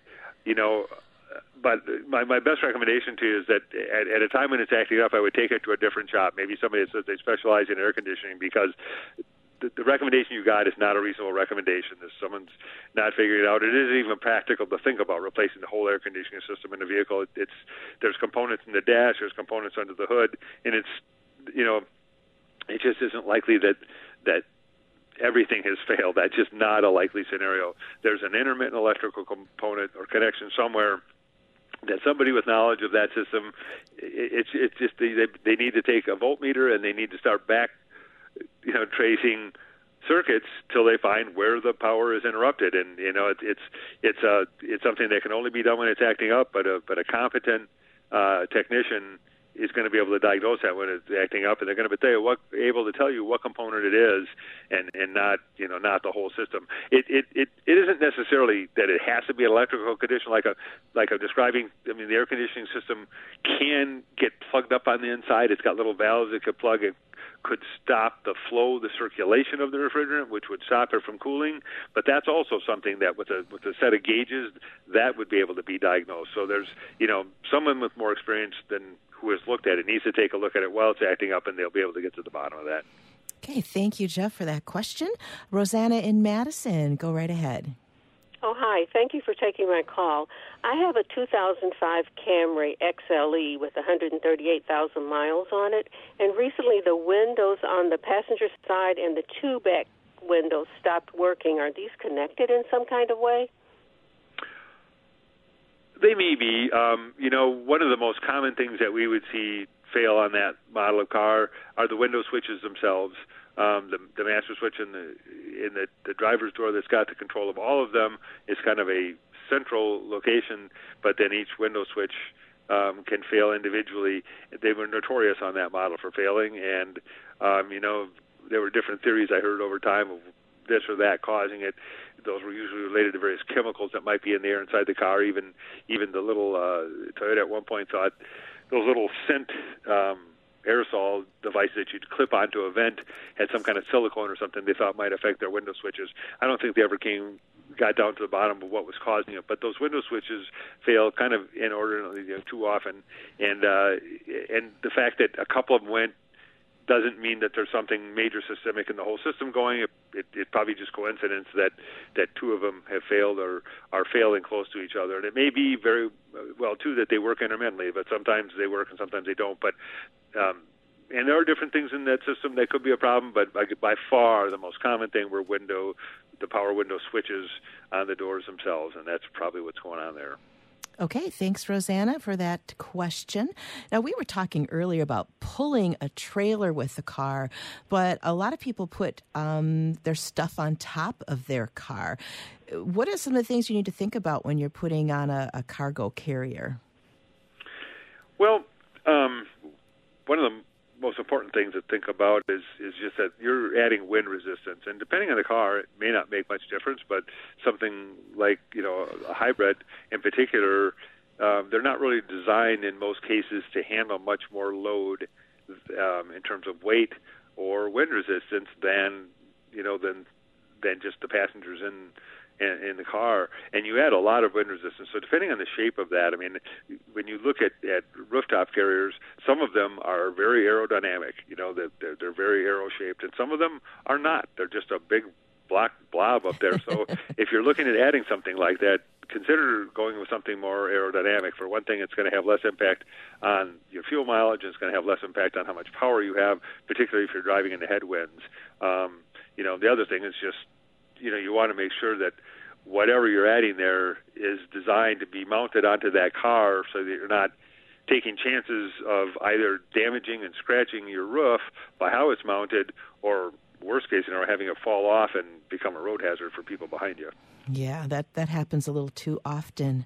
But my best recommendation to you is that at a time when it's acting up, I would take it to a different shop, maybe somebody that says they specialize in air conditioning, because the recommendation you got is not a reasonable recommendation. If someone's not figuring it out, it isn't even practical to think about replacing the whole air conditioning system in a vehicle. There's components in the dash, there's components under the hood, and it just isn't likely that everything has failed. That's just not a likely scenario. There's an intermittent electrical component or connection somewhere that somebody with knowledge of that system, it's just they need to take a voltmeter and they need to start back, tracing circuits till they find where the power is interrupted. And it's something that can only be done when it's acting up. But a competent technician is going to be able to diagnose that when it's acting up, and they're going to be able to tell you what component it is, and not the whole system. It isn't necessarily that it has to be an electrical condition like I'm describing. I mean, the air conditioning system can get plugged up on the inside. It's got little valves it could plug. It could stop the flow, the circulation of the refrigerant, which would stop it from cooling. But that's also something that with a set of gauges that would be able to be diagnosed. So there's someone with more experience than who has looked at it needs to take a look at it while it's acting up, and they'll be able to get to the bottom of that. Okay, thank you, Jeff, for that question. Rosanna in Madison, go right ahead. Oh, hi. Thank you for taking my call. I have a 2005 Camry XLE with 138,000 miles on it, and recently the windows on the passenger side and the two back windows stopped working. Are these connected in some kind of way? They may be. One of the most common things that we would see fail on that model of car are the window switches themselves. The master switch in the driver's door that's got the control of all of them is kind of a central location, but then each window switch can fail individually. They were notorious on that model for failing, and there were different theories I heard over time of this or that causing it. Those were usually related to various chemicals that might be in the air inside the car. Even the little Toyota at one point thought those little scent aerosol devices that you'd clip onto a vent had some kind of silicone or something they thought might affect their window switches. I don't think they ever got down to the bottom of what was causing it, but those window switches fail kind of inordinately too often, and the fact that a couple of them went doesn't mean that there's something major systemic in the whole system going. It's probably just coincidence that two of them have failed or are failing close to each other. And it may be very well, too, that they work intermittently, but sometimes they work and sometimes they don't. But and there are different things in that system that could be a problem, but by far the most common thing were the power window switches on the doors themselves, and that's probably what's going on there. Okay, thanks, Rosanna, for that question. Now, we were talking earlier about pulling a trailer with the car, but a lot of people put their stuff on top of their car. What are some of the things you need to think about when you're putting on a cargo carrier? Well, one of the most important things to think about is just that you're adding wind resistance, and depending on the car, it may not make much difference. But something like a hybrid, in particular, they're not really designed in most cases to handle much more load in terms of weight or wind resistance than just the passengers in the car, and you add a lot of wind resistance. So depending on the shape of that, I mean, when you look at rooftop carriers, some of them are very aerodynamic, they're very aero-shaped, and some of them are not. They're just a big black blob up there. So if you're looking at adding something like that, consider going with something more aerodynamic. For one thing, it's going to have less impact on your fuel mileage, and it's going to have less impact on how much power you have, particularly if you're driving into headwinds. The other thing is just, you want to make sure that whatever you're adding there is designed to be mounted onto that car so that you're not taking chances of either damaging and scratching your roof by how it's mounted, or worst case scenario, having it fall off and become a road hazard for people behind you. Yeah, that happens a little too often.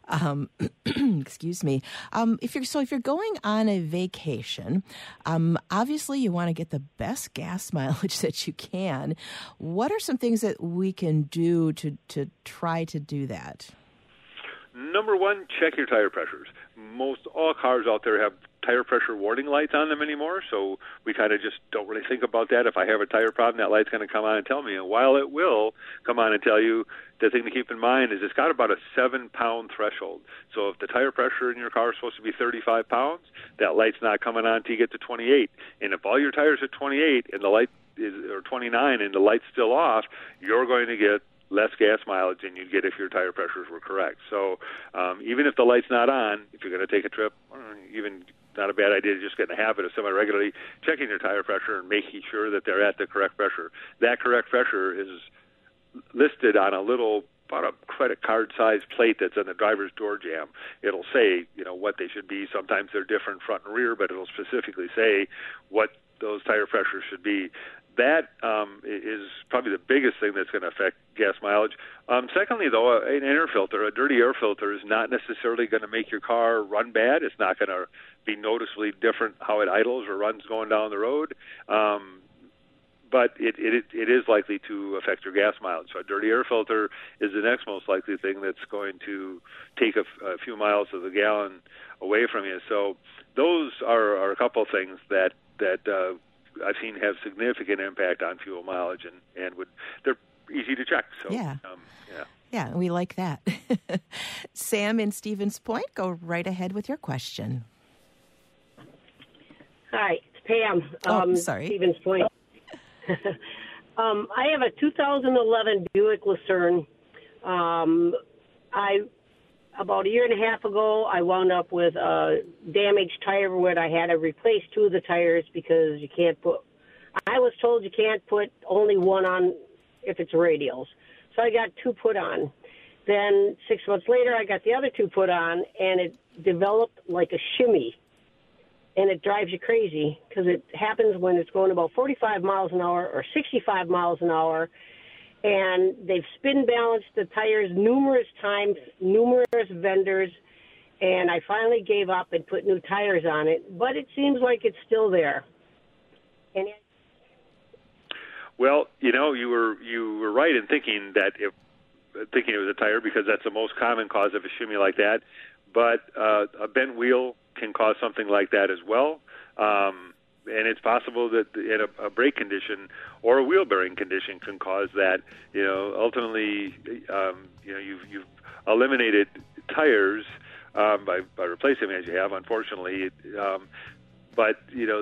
Excuse me. If you're going on a vacation, obviously you want to get the best gas mileage that you can. What are some things that we can do to try to do that? Number one, check your tire pressures. Most all cars out there have tire pressure warning lights on them anymore, so we kind of just don't really think about that. If I have a tire problem, that light's going to come on and tell me. And while it will come on and tell you, the thing to keep in mind is it's got about a 7-pound threshold. So if the tire pressure in your car is supposed to be 35 pounds, that light's not coming on until you get to 28. And if all your tires are 28 and the light is or 29 and the light's still off, you're going to get less gas mileage than you'd get if your tire pressures were correct. So even if the light's not on, if you're going to take a trip, even not a bad idea to just get in the habit of semi-regularly checking your tire pressure and making sure that they're at the correct pressure. That correct pressure is listed on about a credit card size plate that's on the driver's door jamb. It'll say, what they should be. Sometimes they're different front and rear, but it'll specifically say what those tire pressures should be. That is probably the biggest thing that's going to affect gas mileage. Secondly, though, an air filter, a dirty air filter, is not necessarily going to make your car run bad. It's not going to be noticeably different how it idles or runs going down the road. But it is likely to affect your gas mileage. So a dirty air filter is the next most likely thing that's going to take a few miles of the gallon away from you. So those are a couple of things that I've seen have significant impact on fuel mileage, and they're easy to check. So yeah, we like that. Sam in Stevens Point, go right ahead with your question. Hi, it's Pam. Sorry, Stevens Point. I have a 2011 Buick Lucerne. About a year and a half ago, I wound up with a damaged tire where I had to replace 2 of the tires because I was told you can't put only one on if it's radials. So I got 2 put on. Then 6 months later, I got the other 2 put on, and it developed like a shimmy. And it drives you crazy because it happens when it's going about 45 miles an hour or 65 miles an hour. And they've spin balanced the tires numerous times, numerous vendors, and I finally gave up and put new tires on it. But it seems like it's still there. Well, you were right in thinking that it was a tire because that's the most common cause of a shimmy like that. But a bent wheel can cause something like that as well. And it's possible that in a brake condition or a wheel bearing condition can cause that. Ultimately, you've eliminated tires by replacing them as you have. Unfortunately, But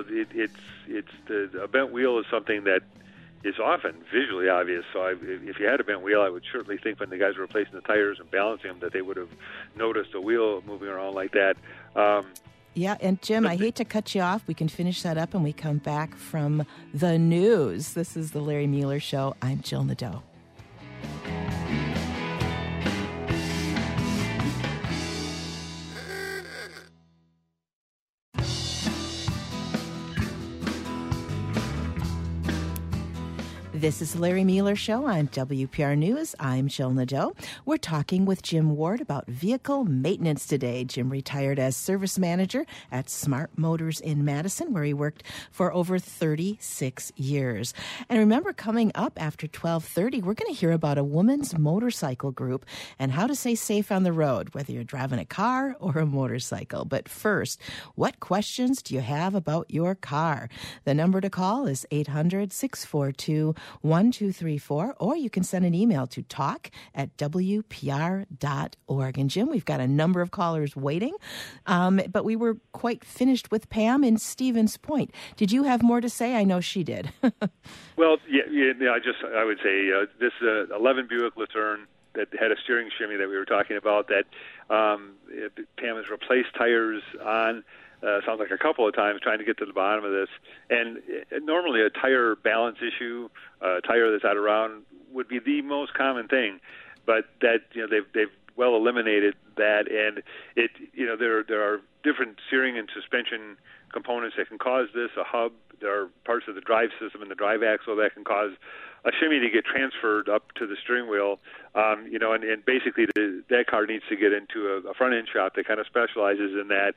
a bent wheel is something that is often visually obvious. So if you had a bent wheel, I would certainly think when the guys were replacing the tires and balancing them that they would have noticed a wheel moving around like that. Yeah, and Jim, I hate to cut you off. We can finish that up when we come back from the news. This is the Larry Mueller Show. I'm Jill Nadeau. This is the Larry Mueller Show on WPR News. I'm Jill Nadeau. We're talking with Jim Ward about vehicle maintenance today. Jim retired as service manager at Smart Motors in Madison, where he worked for over 36 years. And remember, coming up after 12:30, we're going to hear about a women's motorcycle group and how to stay safe on the road, whether you're driving a car or a motorcycle. But first, what questions do you have about your car? The number to call is 800-642-1234, or you can send an email to talk@wpr.org. And Jim, we've got a number of callers waiting, but we were quite finished with Pam in Stevens Point. Did you have more to say? I know she did. Well, I would say this 11 Buick Lucerne that had a steering shimmy that we were talking about that Pam has replaced tires on. Sounds like a couple of times trying to get to the bottom of this. And normally a tire balance issue, a tire that's out of round, would be the most common thing. But that they've well eliminated that, and there are different steering and suspension components that can cause this. A hub, there are parts of the drive system and the drive axle that can cause a shimmy to get transferred up to the steering wheel, and basically that car needs to get into a front-end shop that kind of specializes in that.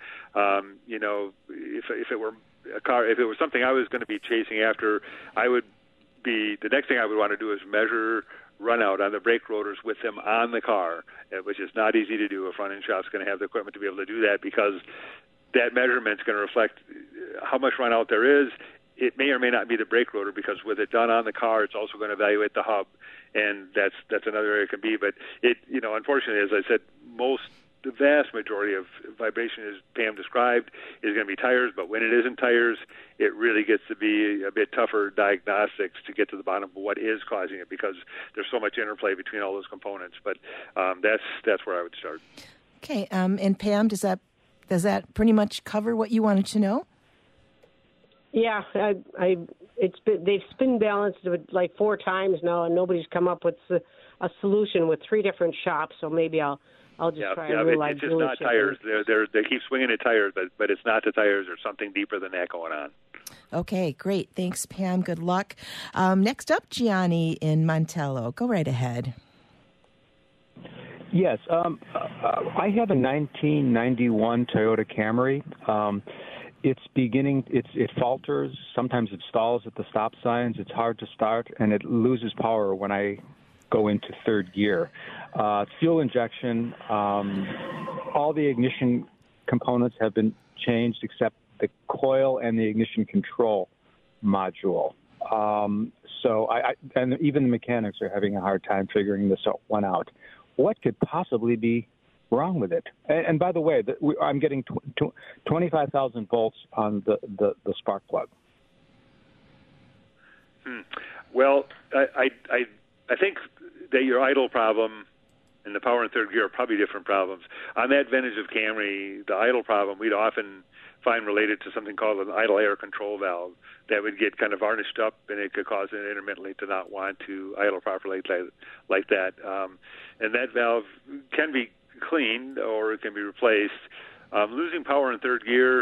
If it were a car, if it was something I was going to be chasing after, the next thing I would want to do is measure run out on the brake rotors with them on the car, which is not easy to do. A front-end shop's going to have the equipment to be able to do that because that measurement's going to reflect how much run out there is. It may or may not be the brake rotor because with it done on the car, it's also going to evaluate the hub, and that's another area it can be. But unfortunately, as I said, the vast majority of vibration, as Pam described, is going to be tires. But when it isn't tires, it really gets to be a bit tougher diagnostics to get to the bottom of what is causing it because there's so much interplay between all those components. But that's where I would start. Okay, and Pam, does that pretty much cover what you wanted to know? Yeah, they've spin balanced it like 4 times now, and nobody's come up with a solution with 3 different shops. So maybe I'll just try and realize it's just not tires. They keep swinging at tires, but it's not the tires. There's something deeper than that going on. Okay, great. Thanks, Pam. Good luck. Next up, Gianni in Montello. Go right ahead. Yes, I have a 1991 Toyota Camry. It falters. Sometimes it stalls at the stop signs. It's hard to start, and it loses power when I go into third gear. Fuel injection, all the ignition components have been changed except the coil and the ignition control module. And even the mechanics are having a hard time figuring this one out. What could possibly be wrong with it? And by the way, I'm getting 25,000 volts on the spark plug. Well, I think that your idle problem and the power in third gear are probably different problems. On that vintage of Camry, the idle problem we'd often find related to something called an idle air control valve that would get kind of varnished up, and it could cause it intermittently to not want to idle properly like that. And that valve can be cleaned or it can be replaced. Losing power in third gear,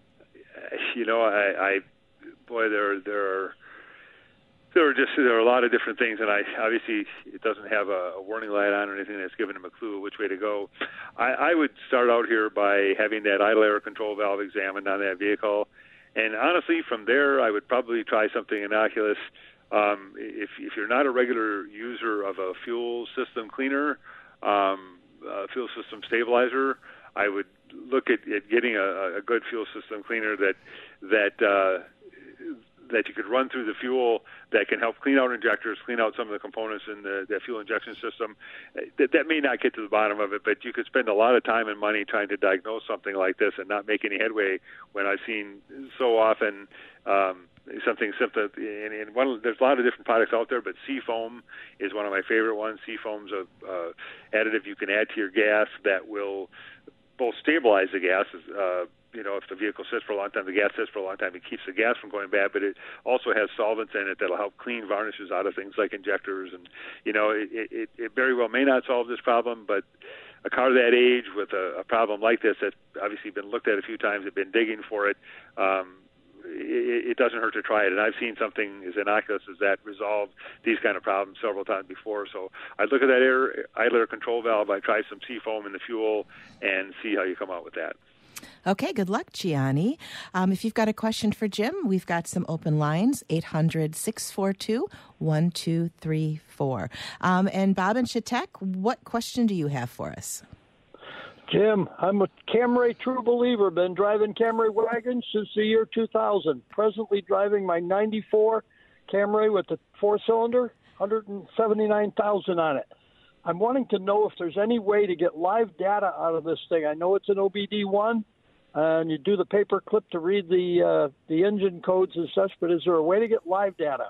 there are a lot of different things, and obviously it doesn't have a warning light on or anything that's giving them a clue which way to go. I would start out here by having that idle air control valve examined on that vehicle, and honestly, from there, I would probably try something innocuous. If you're not a regular user of a fuel system cleaner, fuel system stabilizer, I would look at getting a good fuel system cleaner that that you could run through the fuel that can help clean out injectors, clean out some of the components in the fuel injection system. That may not get to the bottom of it, but you could spend a lot of time and money trying to diagnose something like this and not make any headway, when I've seen so often something simple. And there's a lot of different products out there, but Seafoam is one of my favorite ones. Seafoam's a additive you can add to your gas that will both stabilize the gas. If the vehicle sits for a long time, the gas sits for a long time, it keeps the gas from going bad, but it also has solvents in it that'll help clean varnishes out of things like injectors. And, it very well may not solve this problem, but a car that age with a problem like this that's obviously been looked at a few times, have been digging for it, it doesn't hurt to try it. And I've seen something as innocuous as that resolve these kind of problems several times before. So I'd look at that idle air control valve. I'd try some Seafoam in the fuel and see how you come out with that. Okay, good luck, Gianni. If you've got a question for Jim, we've got some open lines, 800-642-1234. And Bob and Chautauqua, what question do you have for us? Jim, I'm a Camry true believer. Been driving Camry wagons since the year 2000. Presently driving my 94 Camry with the 4-cylinder, 179,000 on it. I'm wanting to know if there's any way to get live data out of this thing. I know it's an OBD1, and you do the paper clip to read the engine codes and such, but is there a way to get live data?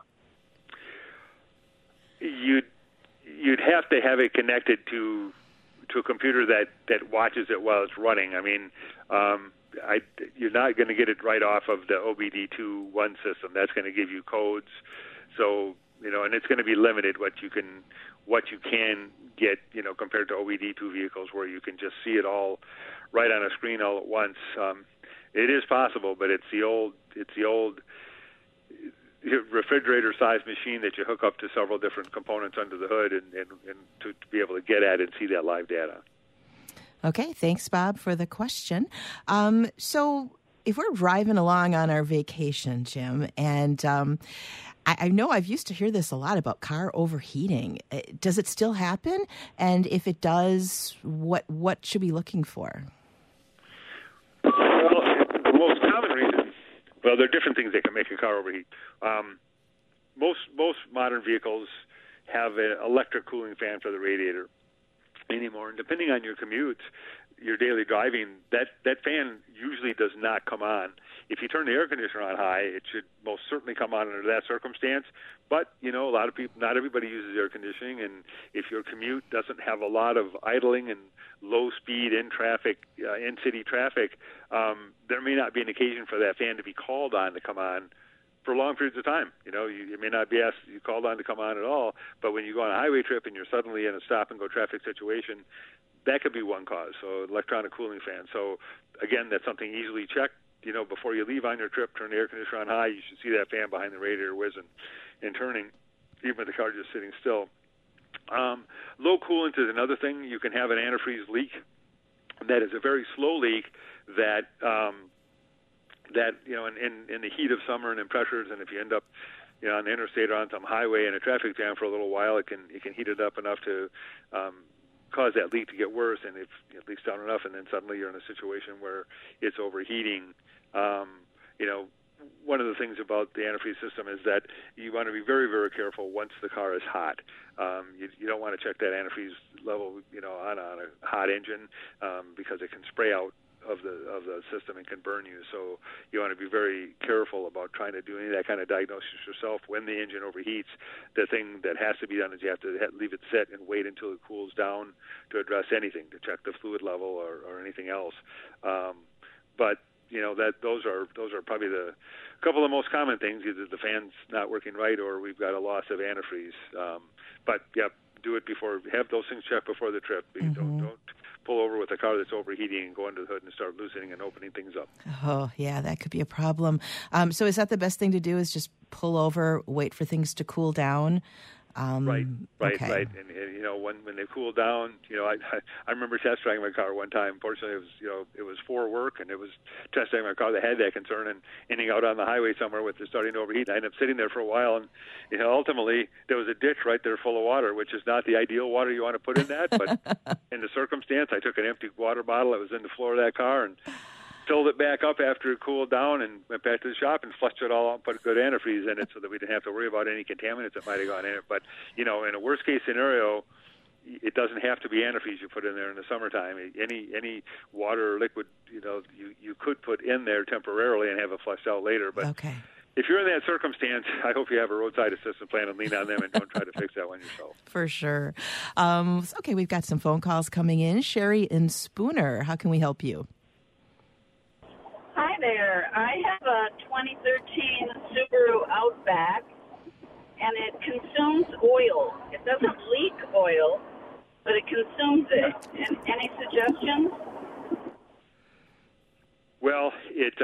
You'd have to have it connected to a computer that watches it while it's running. I mean, you're not going to get it right off of the OBD2 system. That's going to give you codes. So, and it's going to be limited what you can get, compared to OBD2 vehicles where you can just see it all right on a screen all at once. It is possible, but it's the old refrigerator-sized machine that you hook up to several different components under the hood and to be able to get at it and see that live data. Okay, thanks, Bob, for the question. So if we're driving along on our vacation, Jim, and I know I've used to hear this a lot about car overheating. Does it still happen? And if it does, what should we be looking for? Well, the most common reason, there are different things that can make a car overheat. Most modern vehicles have an electric cooling fan for the radiator anymore, and depending on your commutes, your daily driving, that fan usually does not come on. If you turn the air conditioner on high, it should most certainly come on under that circumstance. But, a lot of people, not everybody uses air conditioning, and if your commute doesn't have a lot of idling and low speed in city traffic, there may not be an occasion for that fan to be called on to come on for long periods of time. You may not be called on to come on at all, but when you go on a highway trip and you're suddenly in a stop-and-go traffic situation, that could be one cause, so electronic cooling fan. So, again, that's something easily checked. Before you leave on your trip, turn the air conditioner on high. You should see that fan behind the radiator whizzing and turning, even with the car just sitting still. Low coolant is another thing. You can have an antifreeze leak. That is a very slow leak that in the heat of summer and in pressures, and if you end up on the interstate or on some highway in a traffic jam for a little while, it can heat it up enough to cause that leak to get worse, and if it leaks down enough, and then suddenly you're in a situation where it's overheating. One of the things about the antifreeze system is that you want to be very, very careful once the car is hot. You don't want to check that antifreeze level, on a hot engine because it can spray out of the system and can burn you. So you want to be very careful about trying to do any of that kind of diagnosis yourself when the engine overheats. The thing that has to be done is you have to leave it sit and wait until it cools down to address anything, to check the fluid level or anything else. But those are probably the couple of the most common things. Either the fan's not working right or we've got a loss of antifreeze. But do it before. Have those things checked before the trip. Mm-hmm. Don't pull over with a car that's overheating and go under the hood and start loosening and opening things up. Oh, yeah, that could be a problem. So is that the best thing to do, is just pull over, wait for things to cool down? Right. And when they cool down, I remember test driving my car one time. Fortunately, it was for work, and it was test driving my car that had that concern, and ending out on the highway somewhere with it starting to overheat. I ended up sitting there for a while, and ultimately there was a ditch right there full of water, which is not the ideal water you want to put in that, but in the circumstance, I took an empty water bottle that was in the floor of that car and filled it back up after it cooled down and went back to the shop and flushed it all out and put good antifreeze in it so that we didn't have to worry about any contaminants that might have gone in it. But, in a worst-case scenario, it doesn't have to be antifreeze you put in there in the summertime. Any water or liquid, you could put in there temporarily and have it flushed out later. But okay. If you're in that circumstance, I hope you have a roadside assistance plan and lean on them and don't try to fix that one yourself. For sure. Okay, we've got some phone calls coming in. Sherry in Spooner, how can we help you? Hi there. I have a 2013 Subaru Outback, and it consumes oil. It doesn't leak oil, but it consumes it. And any suggestions? Well,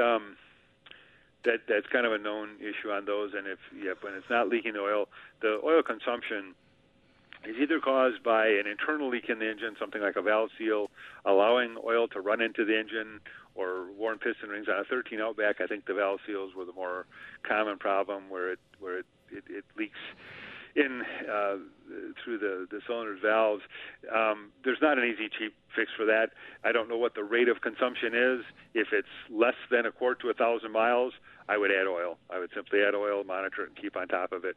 that's kind of a known issue on those, and when it's not leaking oil, the oil consumption is either caused by an internal leak in the engine, something like a valve seal, allowing oil to run into the engine, or worn piston rings. On a 13 Outback, I think the valve seals were the more common problem, where it leaks in through the cylinder's valves. There's not an easy, cheap fix for that. I don't know what the rate of consumption is. If it's less than a quart to 1,000 miles, I would add oil. I would simply add oil, monitor it, and keep on top of it.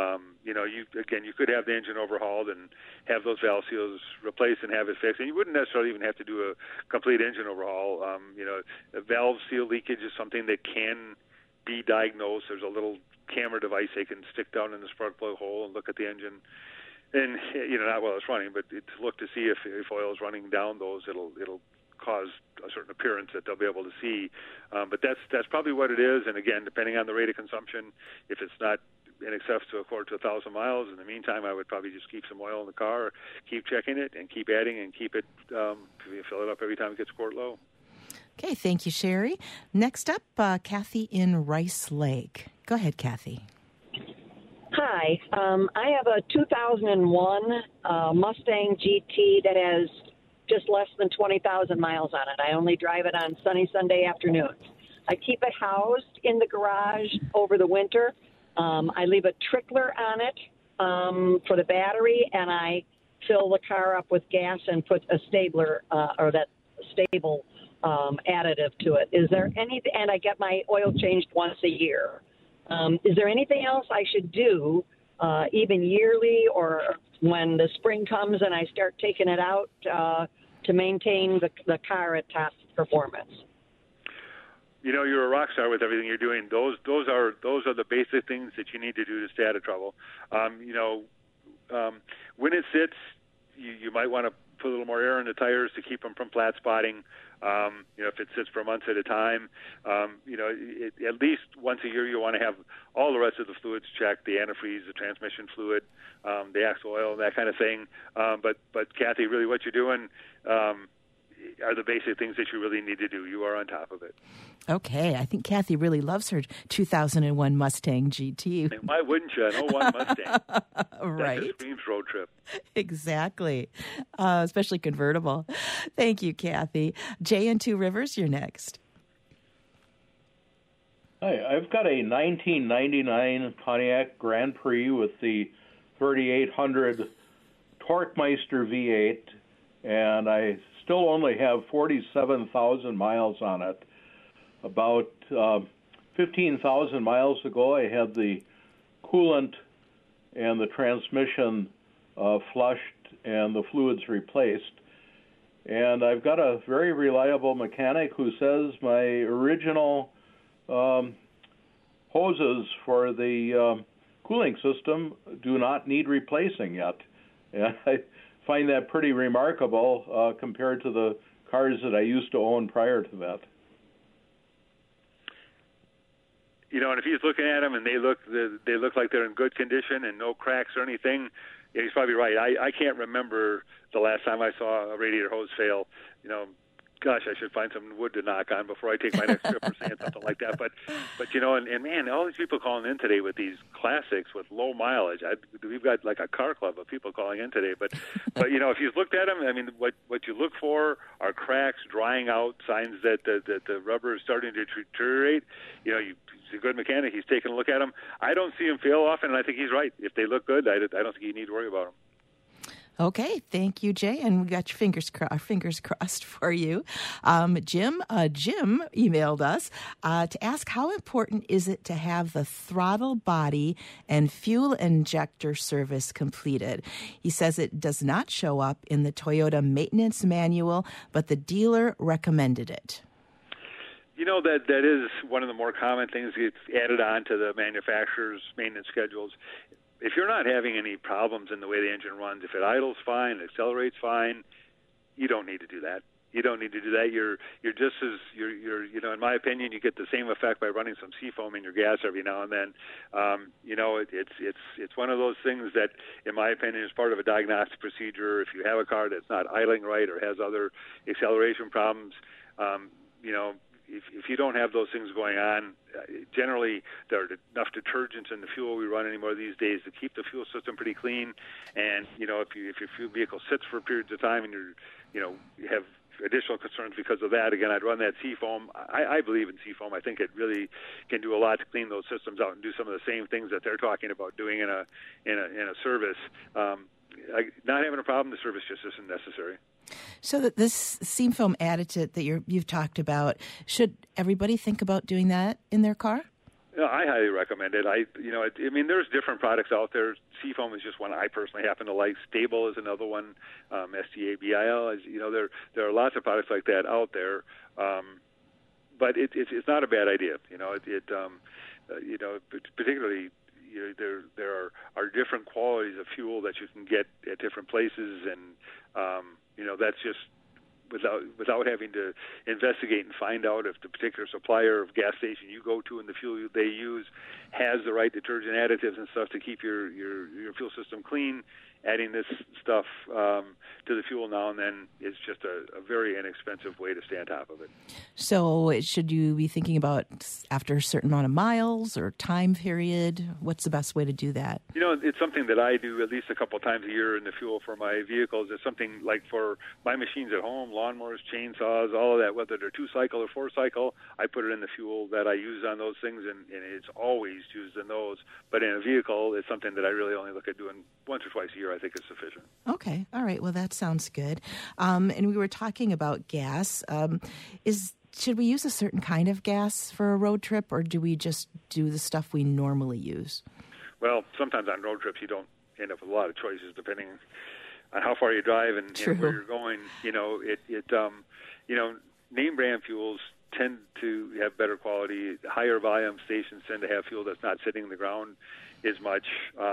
You could have the engine overhauled and have those valve seals replaced and have it fixed. And you wouldn't necessarily even have to do a complete engine overhaul. A valve seal leakage is something that can be diagnosed. There's a little camera device they can stick down in the spark plug hole and look at the engine. And, not while it's running, but to look to see if oil is running down those, it'll cause a certain appearance that they'll be able to see. But that's probably what it is. And again, depending on the rate of consumption, if it's not in excess to a quart to 1,000 miles, in the meantime, I would probably just keep some oil in the car, keep checking it, and keep adding, and keep it, fill it up every time it gets a quart low. Okay, thank you, Sherry. Next up, Kathy in Rice Lake. Go ahead, Kathy. Hi. I have a 2001 Mustang GT that has just less than 20,000 miles on it. I only drive it on sunny Sunday afternoons. I keep it housed in the garage over the winter. I leave a trickler on it for the battery, and I fill the car up with gas and put a stabler or that stable additive to it. Is there anything? And I get my oil changed once a year. Is there anything else I should do, even yearly or when the spring comes and I start taking it out to maintain the car at top performance? You're a rock star with everything you're doing. Those are the basic things that you need to do to stay out of trouble. When it sits, you might want to put a little more air in the tires to keep them from flat spotting. If it sits for months at a time, at least once a year you want to have all the rest of the fluids checked, the antifreeze, the transmission fluid, the axle oil, that kind of thing. But Kathy, really what you're doing are the basic things that you really need to do. You are on top of it. Okay, I think Kathy really loves her 2001 Mustang GT. And why wouldn't you? An 01 Mustang. Right. That's a dreams road trip. Exactly. Especially convertible. Thank you, Kathy. Jay in Two Rivers, you're next. Hi, I've got a 1999 Pontiac Grand Prix with the 3800 Torquemeister V8, and I still only have 47,000 miles on it. About 15,000 miles ago, I had the coolant and the transmission flushed and the fluids replaced. And I've got a very reliable mechanic who says my original hoses for the cooling system do not need replacing yet. And I find that pretty remarkable compared to the cars that I used to own prior to that. And if he's looking at them and they look like they're in good condition and no cracks or anything, yeah, he's probably right. I can't remember the last time I saw a radiator hose fail. Gosh, I should find some wood to knock on before I take my next trip or something like that. But and man, all these people calling in today with these classics with low mileage. We've got like a car club of people calling in today. But if you've looked at them, I mean, what you look for are cracks, drying out, signs that the rubber is starting to deteriorate. He's a good mechanic. He's taking a look at them. I don't see him fail often, and I think he's right. If they look good, I don't think you need to worry about them. Okay, thank you, Jay, and we got your fingers crossed for you. Jim emailed us to ask how important is it to have the throttle body and fuel injector service completed. He says it does not show up in the Toyota maintenance manual, but the dealer recommended it. You know, that is one of the more common things that gets added on to the manufacturer's maintenance schedules. If you're not having any problems in the way the engine runs, if it idles fine, it accelerates fine, you don't need to do that. You don't need to do that. You're just as you're in my opinion, you get the same effect by running some seafoam in your gas every now and then. It's one of those things that, in my opinion, is part of a diagnostic procedure. If you have a car that's not idling right or has other acceleration problems, if you don't have those things going on, generally there are enough detergents in the fuel we run anymore these days to keep the fuel system pretty clean. And if your fuel vehicle sits for periods of time and you have additional concerns because of that, again, I'd run that seafoam. I believe in seafoam. I think it really can do a lot to clean those systems out and do some of the same things that they're talking about doing in a service. Not having a problem, the service just isn't necessary. So that this seam foam additive that you've talked about, should everybody think about doing that in their car? No, I highly recommend it. There's different products out there. Seafoam is just one I personally happen to like. Stable is another one. STABIL. There are lots of products like that out there. But it's not a bad idea. Particularly. There are different qualities of fuel that you can get at different places, and that's just without having to investigate and find out if the particular supplier of gas station you go to and the fuel they use has the right detergent additives and stuff to keep your fuel system clean. Adding this stuff to the fuel now and then is just a very inexpensive way to stay on top of it. So should you be thinking about after a certain amount of miles or time period? What's the best way to do that? It's something that I do at least a couple of times a year in the fuel for my vehicles. It's something like for my machines at home, lawnmowers, chainsaws, all of that, whether they're 2-cycle or 4-cycle, I put it in the fuel that I use on those things, and it's always used in those. But in a vehicle, it's something that I really only look at doing once or twice a year. I think is sufficient. Okay. All right. Well, that sounds good. And we were talking about gas. Should we use a certain kind of gas for a road trip, or do we just do the stuff we normally use? Well, sometimes on road trips you don't end up with a lot of choices depending on how far you drive and where you're going. Name brand fuels tend to have better quality. Higher volume stations tend to have fuel that's not sitting in the ground as much.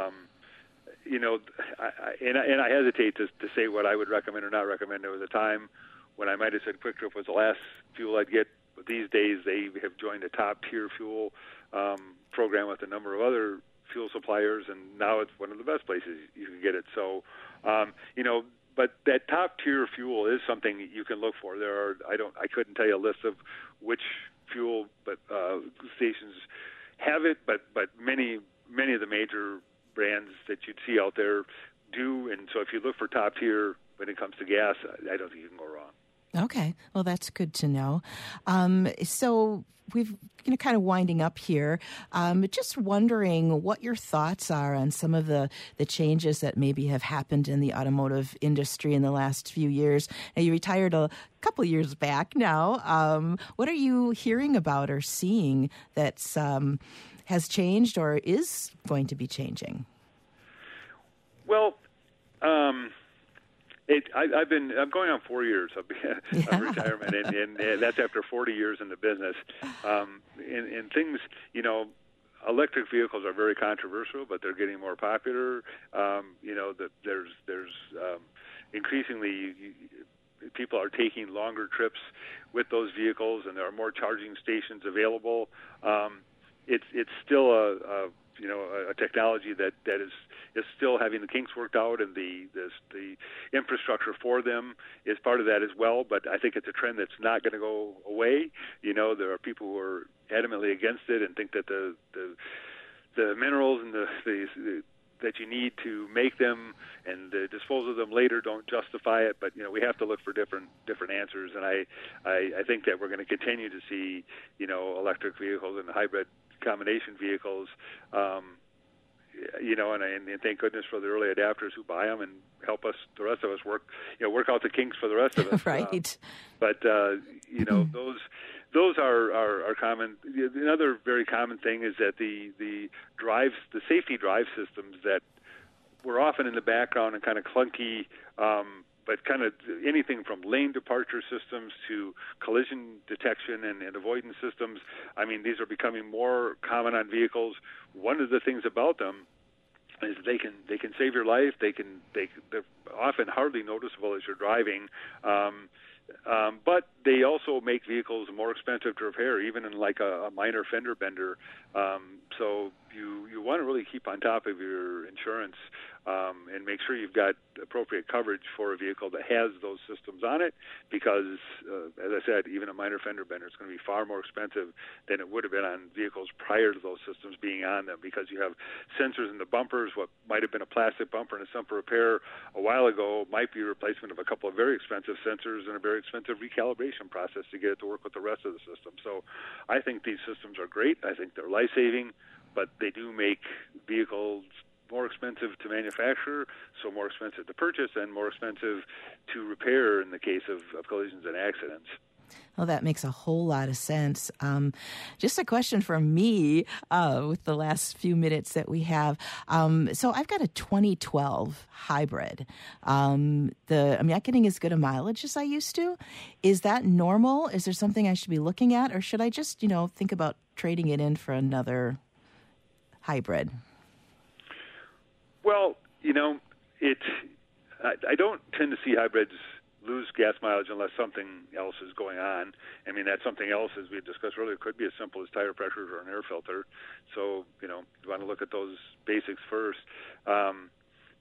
I hesitate to say what I would recommend or not recommend. There was a time when I might have said Quick Trip was the last fuel I'd get. But these days, they have joined a top-tier fuel program with a number of other fuel suppliers, and now it's one of the best places you can get it. So, but that top-tier fuel is something you can look for. I couldn't tell you a list of which fuel stations have it, but many of the major brands that you'd see out there do, and so if you look for top tier when it comes to gas, I don't think you can go wrong. Okay, well that's good to know. So we've kind of winding up here. Just wondering what your thoughts are on some of the changes that maybe have happened in the automotive industry in the last few years. Now, you retired a couple of years back now. What are you hearing about or seeing that's has changed or is going to be changing? Well, I'm going on 4 years of retirement, and that's after 40 years in the business. And things, electric vehicles are very controversial, but they're getting more popular. There's increasingly people are taking longer trips with those vehicles, and there are more charging stations available. It's still a technology that is still having the kinks worked out, and the infrastructure for them is part of that as well. But I think it's a trend that's not going to go away. There are people who are adamantly against it and think that the minerals and the that you need to make them and the disposal of them later don't justify it. But we have to look for different answers, and I think that we're going to continue to see electric vehicles and hybrid combination vehicles and thank goodness for the early adapters who buy them and help us, the rest of us, work out the kinks for the rest of us. Right. Those are common. Another very common thing is that the safety drive systems that were often in the background and kind of clunky, but kind of anything from lane departure systems to collision detection and avoidance systems. I mean, these are becoming more common on vehicles. One of the things about them is they can save your life. They're often hardly noticeable as you're driving. But they also make vehicles more expensive to repair, even in like a minor fender bender. So you want to really keep on top of your insurance and make sure you've got appropriate coverage for a vehicle that has those systems on it, because, as I said, even a minor fender bender is going to be far more expensive than it would have been on vehicles prior to those systems being on them, because you have sensors in the bumpers. What might have been a plastic bumper and a sumper repair a while ago might be a replacement of a couple of very expensive sensors and a very expensive recalibration process to get it to work with the rest of the system. So I think these systems are great. I think they're life-saving, but they do make vehicles more expensive to manufacture, so more expensive to purchase, and more expensive to repair in the case of collisions and accidents. Well, that makes a whole lot of sense. Just a question from me with the last few minutes that we have. So I've got a 2012 hybrid. I'm not getting as good a mileage as I used to. Is that normal? Is there something I should be looking at? Or should I just, think about trading it in for another hybrid? Well, I don't tend to see hybrids lose gas mileage unless something else is going on. I mean, that something else, as we discussed earlier, could be as simple as tire pressures or an air filter. So, you want to look at those basics first. And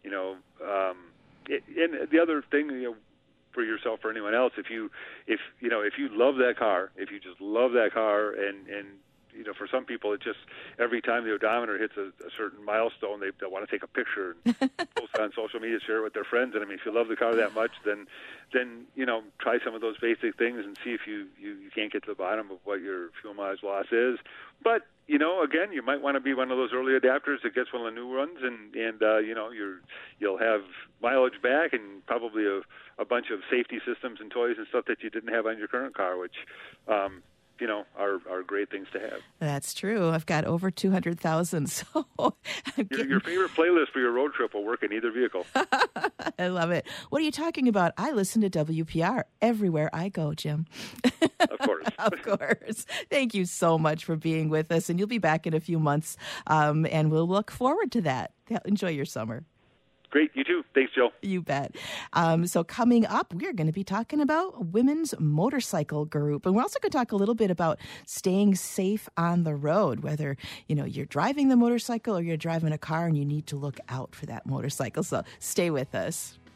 the other thing, for yourself or anyone else, if you love that car, if you just love that car, and for some people, it's just every time the odometer hits a certain milestone, they want to take a picture and post it on social media, share it with their friends. And I mean, if you love the car that much, then try some of those basic things and see if you can't get to the bottom of what your fuel mileage loss is. But again, you might want to be one of those early adapters that gets one of the new ones, and you'll have mileage back and probably a bunch of safety systems and toys and stuff that you didn't have on your current car, which are great things to have. That's true. I've got over 200,000. So your favorite playlist for your road trip will work in either vehicle. I love it. What are you talking about? I listen to WPR everywhere I go, Jim. Of course. Of course. Thank you so much for being with us. And you'll be back in a few months, and we'll look forward to that. Enjoy your summer. Great. You too. Thanks, Jill. You bet. So coming up, we're going to be talking about Women's Motorcycle Group. And we're also going to talk a little bit about staying safe on the road, whether, you're driving the motorcycle or you're driving a car and you need to look out for that motorcycle. So stay with us.